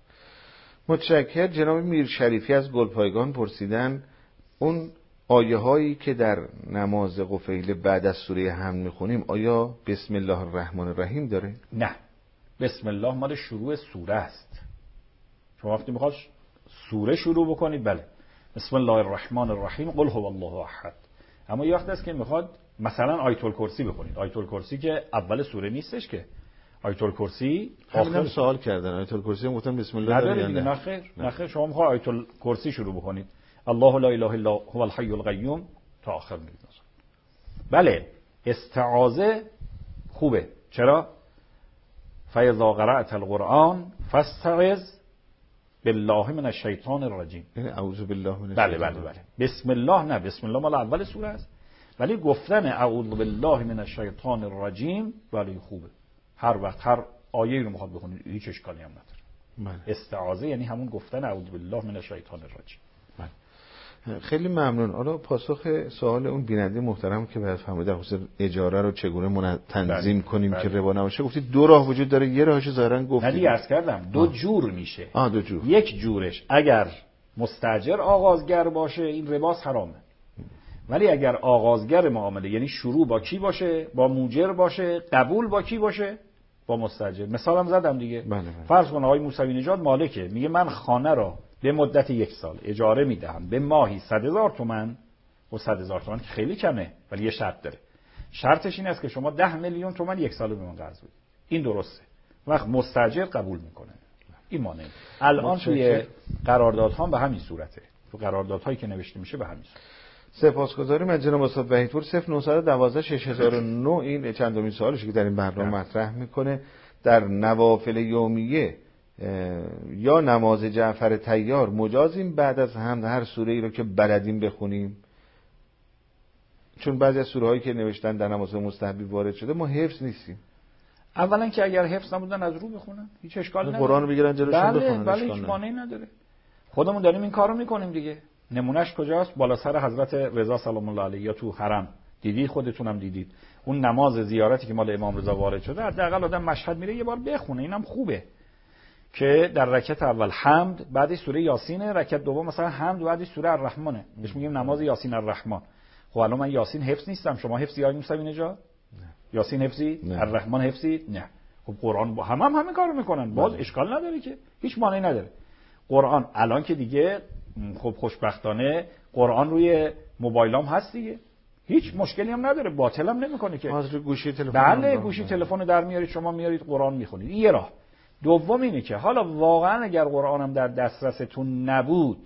متشکر. جناب میر شریفی از گلپایگان پرسیدن اون آیه هایی که در نماز قفیل بعد از سوره حمد میخونیم آیا بسم الله الرحمن الرحیم داره؟ نه، بسم الله مال شروع سوره است. شما وقتی میخواد سوره شروع بکنید بله بسم الله الرحمن الرحیم قل هو الله احد. اما یه وقت است که میخواد مثلا آیت الکرسی بخونید. آیت الکرسی که اول سوره نیستش که، آیت الکرسی آخر سوال کردن آیت الکرسی هم گفتن بسم الله نداره دیگه. نه خیر، نه خیر، شما میخواد آیت الکرسی شروع بکنید الله لا اله الا هو الحی القیوم تا آخر میگید. بله استعاذه خوبه. چرا؟ فاذا قرأت القرآن فاستعذ بالله من الشیطان الرجیم. یعنی اعوذ بالله من بله بله بله. بسم الله نه، بسم الله مال اول سوره است، ولی گفتن اعوذ بالله من الشیطان الرجیم ولی خوبه. هر وقت هر آیه رو میخواد بخونید هیچ اشکالی هم نداره. بله. استعاذه یعنی همون گفتن اعوذ بالله من الشیطان الرجیم. بله. خیلی ممنون. حالا پاسخ سوال اون بیننده محترم که بعد فهمید در خصوص اجاره رو چگونه تنظیم بله. کنیم بله. که ربا نباشه، گفتید دو راه وجود داره، یه راهش ظاهرا گفتید. نه دیگه عرض کردم دو آه. جور میشه. آه دو جور. یک جورش اگر مستاجر آغازگر باشه این رباس حرامه، ولی اگر آغازگر معامله، یعنی شروع با کی باشه؟ با موجر باشه. قبول با کی باشه؟ با مستاجر. مثالم زدم دیگه. بله بله. فرض کن آقای موسوی نژاد مالکه، میگه من خانه را به مدت یک سال اجاره میدهم به ماهی صد هزار تومان. و صد هزار تومان که خیلی کمه، ولی یه شرط داره. شرطش این است که شما ده میلیون تومان یک سال به من قرض بدید. این درسته. وقت مستاجر قبول میکنه. این مانعه. الان توی قراردادها به همین صورته. تو قراردادهایی که نوشته میشه به همین صورت. سپاسگزاریم از جناب استاد وحیدپور. صفر نه یک دو شش هزار و نه این چندمین سوالشه که در این برنامه مطرح میکنه. در نوافل یومیه یا نماز جعفر طیار مجازیم بعد از حمد هر سوره ای رو که بلدیم بخونیم؟ چون بعضی از سوره هایی که نوشتن در نماز مستحبی وارد شده ما حفظ نیستیم. اولا که اگر حفظ نبودن از رو بخونن هیچ اشکالی نداره. قرآن رو بگیرن جلوشون بخونن. بله بله هیچ مانعی نداره. خودمون داریم این کارو میکنیم دیگه. نمونهش کجاست؟ بالا سر حضرت رضا سلام الله علیه یا تو حرم دیدی، خودتونم دیدید. اون نماز زیارتی که مال امام رضا وارد شده، حداقل آدم مشهد میره یه بار بخونه، اینم خوبه. که در رکعت اول حمد، بعدش سوره یاسین، رکعت دوم مثلا حمد و بعدش سوره الرحمنه. بهش میگیم نماز یاسین الرحمن. خب الان من یاسین حفظ نیستم، شما حفظی آقای موسوی نژاد؟ یاسین حفظی؟ الرحمن حفظی؟ نه. خب قرآن با هم هم همین کارو میکنن. باز اشکال نداره که، هیچ مانعی نداره. قرآن الان که دیگه خب خوشبختانه قرآن روی موبایلام هست دیگه. هیچ مشکلی هم نداره، باطل هم نمیکنه که. از روی گوشی تلفن. بله گوشی تلفن در میارید شما میارید قرآن میخونید. این یه راه. دوم اینه که حالا واقعا اگر قرآنم در دسترستون نبود،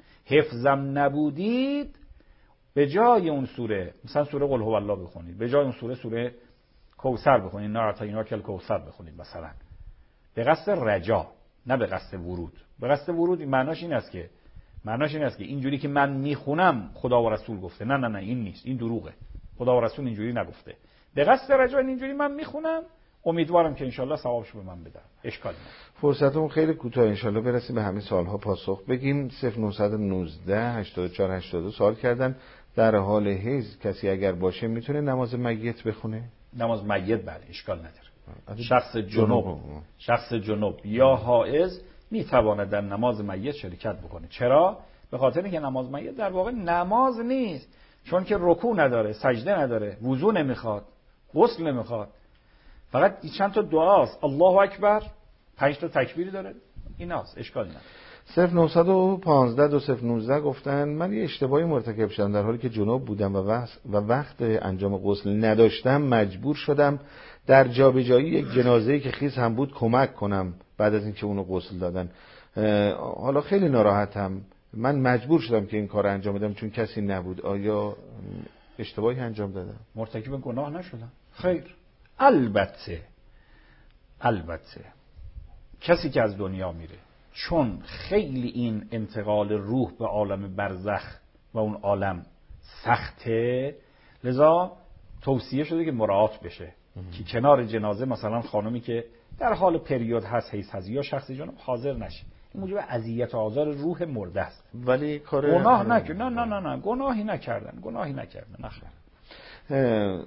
حفظم نبودید، به جای اون سوره مثلا سوره قل هو الله بخونید، به جای اون سوره سوره کوثر بخونید، نه اعطینا کل کوثر بخونید مثلا، به قصد رجا، نه به قصد ورود. به قصد ورود معناش این است که معناش این است که اینجوری که من میخونم خدا و رسول گفته. نه نه نه این نیست، این دروغه. خدا و رسول اینجوری نگفته. به قصد رجا اینجوری من میخونم، امیدوارم که انشالله ثوابش به من بدن. اشکال نداره. فرصتمون خیلی کوتاه، انشالله برسیم به همین سوالها پاسخ بگیم. صفر نه یک نه هشتاد و چهار هشتاد و دو سوال کردن در حال حیض کسی اگر باشه میتونه نماز میت بخونه؟ نماز میت بله اشکال نداره. شخص جنوب شخص جنوب یا حائض میتواند در نماز میت شرکت بکنه. چرا؟ به خاطر اینکه نماز میت در واقع نماز نیست، چون که رکوع نداره، سجده نداره، وضو نمیخواد، غسل نمیخواد، فقط چند تا دعاست. الله اکبر، پنج تا تکبیری داره، ایناست. اشکال نداره. صفر نه یک پنج دو صفر یک نه گفتن من یه اشتباهی مرتکب شدم، در حالی که جنوب بودم و وقت, و وقت انجام غسل نداشتم مجبور شدم در جابجایی یک جنازه‌ای که خیس هم بود کمک کنم بعد از اینکه اونو غسل دادن. حالا خیلی ناراحتم، من مجبور شدم که این کار انجام بدم چون کسی نبود. آیا اشتباهی انجام دادم؟ مرتکب گناه نشدم. خیر. البته البته کسی که از دنیا میره چون خیلی این انتقال روح به عالم برزخ و اون عالم سخته، لذا توصیه شده که مراعات بشه که کنار جنازه مثلا خانمی که در حال پریود هست، حیض هست یا شخصی جناب حاضر نشه. این موجب اذیت و آزار روح مرده است. ولی کار گناه نکردن. نه نه نه نه گناهی نکردن گناهی نکردن نخیر.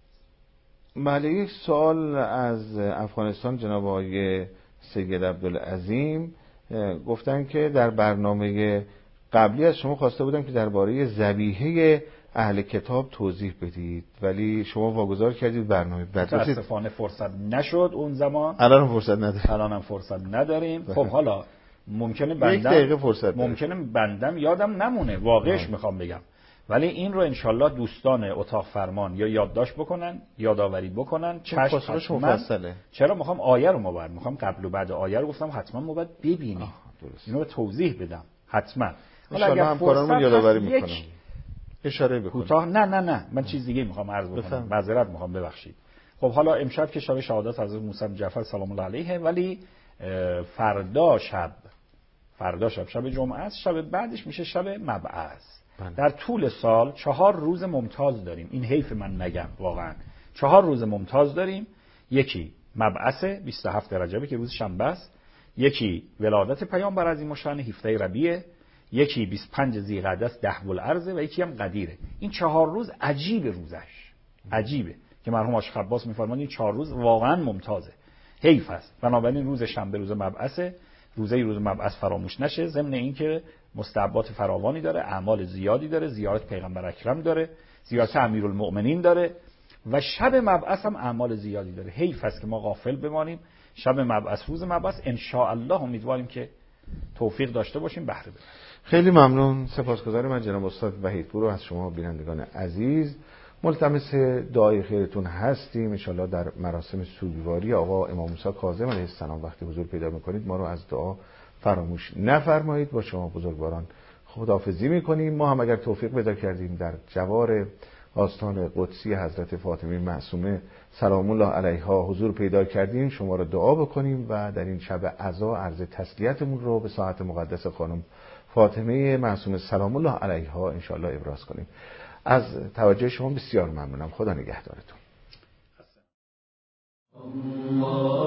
بله. سوال از افغانستان جناب آقای سید عبدالعظیم گفتن که در برنامه قبلی از شما خواسته بودم که درباره ذبیحه اهل کتاب توضیح بدید، ولی شما واگذار کردید برنامه بعد. متاسفانه فرصت نشد اون زمان. الان فرصت نداریم. الان هم فرصت نداریم. خب حالا ممکنه بندم یک دقیقه فرصت ممکنه بندم یادم نمونه، واقعش میخوام بگم، ولی این رو انشالله دوستان اتاق فرمان یا یادداشت بکنن، یادآوری بکنن. چشم مفصله. چرا میخوام آیه رو مبر میخوام قبل و بعد آیه رو گفتم حتما ما باید ببینیم، اینو به توضیح بدم حتما. حالا اگر همکارانمون یادآوری میکنن اشاره بکنم. کوتاه نه نه نه من چیز دیگه میخوام عرض بکنم، معذرت میخوام ببخشید. خب حالا امشب که شب شهادت حضرت موسی جعفر سلام الله علیه، ولی فردا شب فردا شب شب جمعه است، شب بعدش میشه شب مبعث. در طول سال چهار روز ممتاز داریم. این حیف من نگم واقعا. چهار روز ممتاز داریم. یکی مبعث بیست و هفت رجب که روز شنبه است، یکی ولادت پیامبر عظیم الشأن هفده ربیع، یکی بیست و پنج ذیقعده است ده الارض و یکی هم قدیره. این چهار روز عجیب روزش عجیبه که مرحوم عاشق عباس می‌فرمایند این چهار روز واقعا ممتازه. حیف است. بنابراین روز شنبه روز مبعث، روزه روز مبعث فراموش نشه. ضمن این که مستحبات فراوانی داره، اعمال زیادی داره، زیارت پیغمبر اکرم داره، زیارت امیرالمؤمنین داره و شب مبعث هم اعمال زیادی داره. حیف است که ما غافل بمانیم. شب مبعث، روز مبعث ان شاء الله امیدواریم که توفیق داشته باشیم بهره ببریم. خیلی ممنون، سپاسگزارم من جناب استاد وحیدپور از شما بینندگان عزیز. ملتمس دعای خیرتون هستیم. ان شاء الله در مراسم سوگواری آقا امام موسی کاظم علیه السلام وقتی حضور پیدا میکنید ما رو از دعا فراموش نفرمایید. با شما بزرگواران خداحافظی میکنیم. ما هم اگر توفیق پیدا کردیم در جوار آستان قدسی حضرت فاطمه معصومه سلام الله علیها حضور پیدا کردیم، شما رو دعا بکنیم و در این شب عزا عرض تسلیتمون رو به ساعت مقدس خانم فاطمه معصومه سلام الله علیها ان شاء الله ابراز کنیم. از توجه شما بسیار ممنونم. خدا نگهدارتون.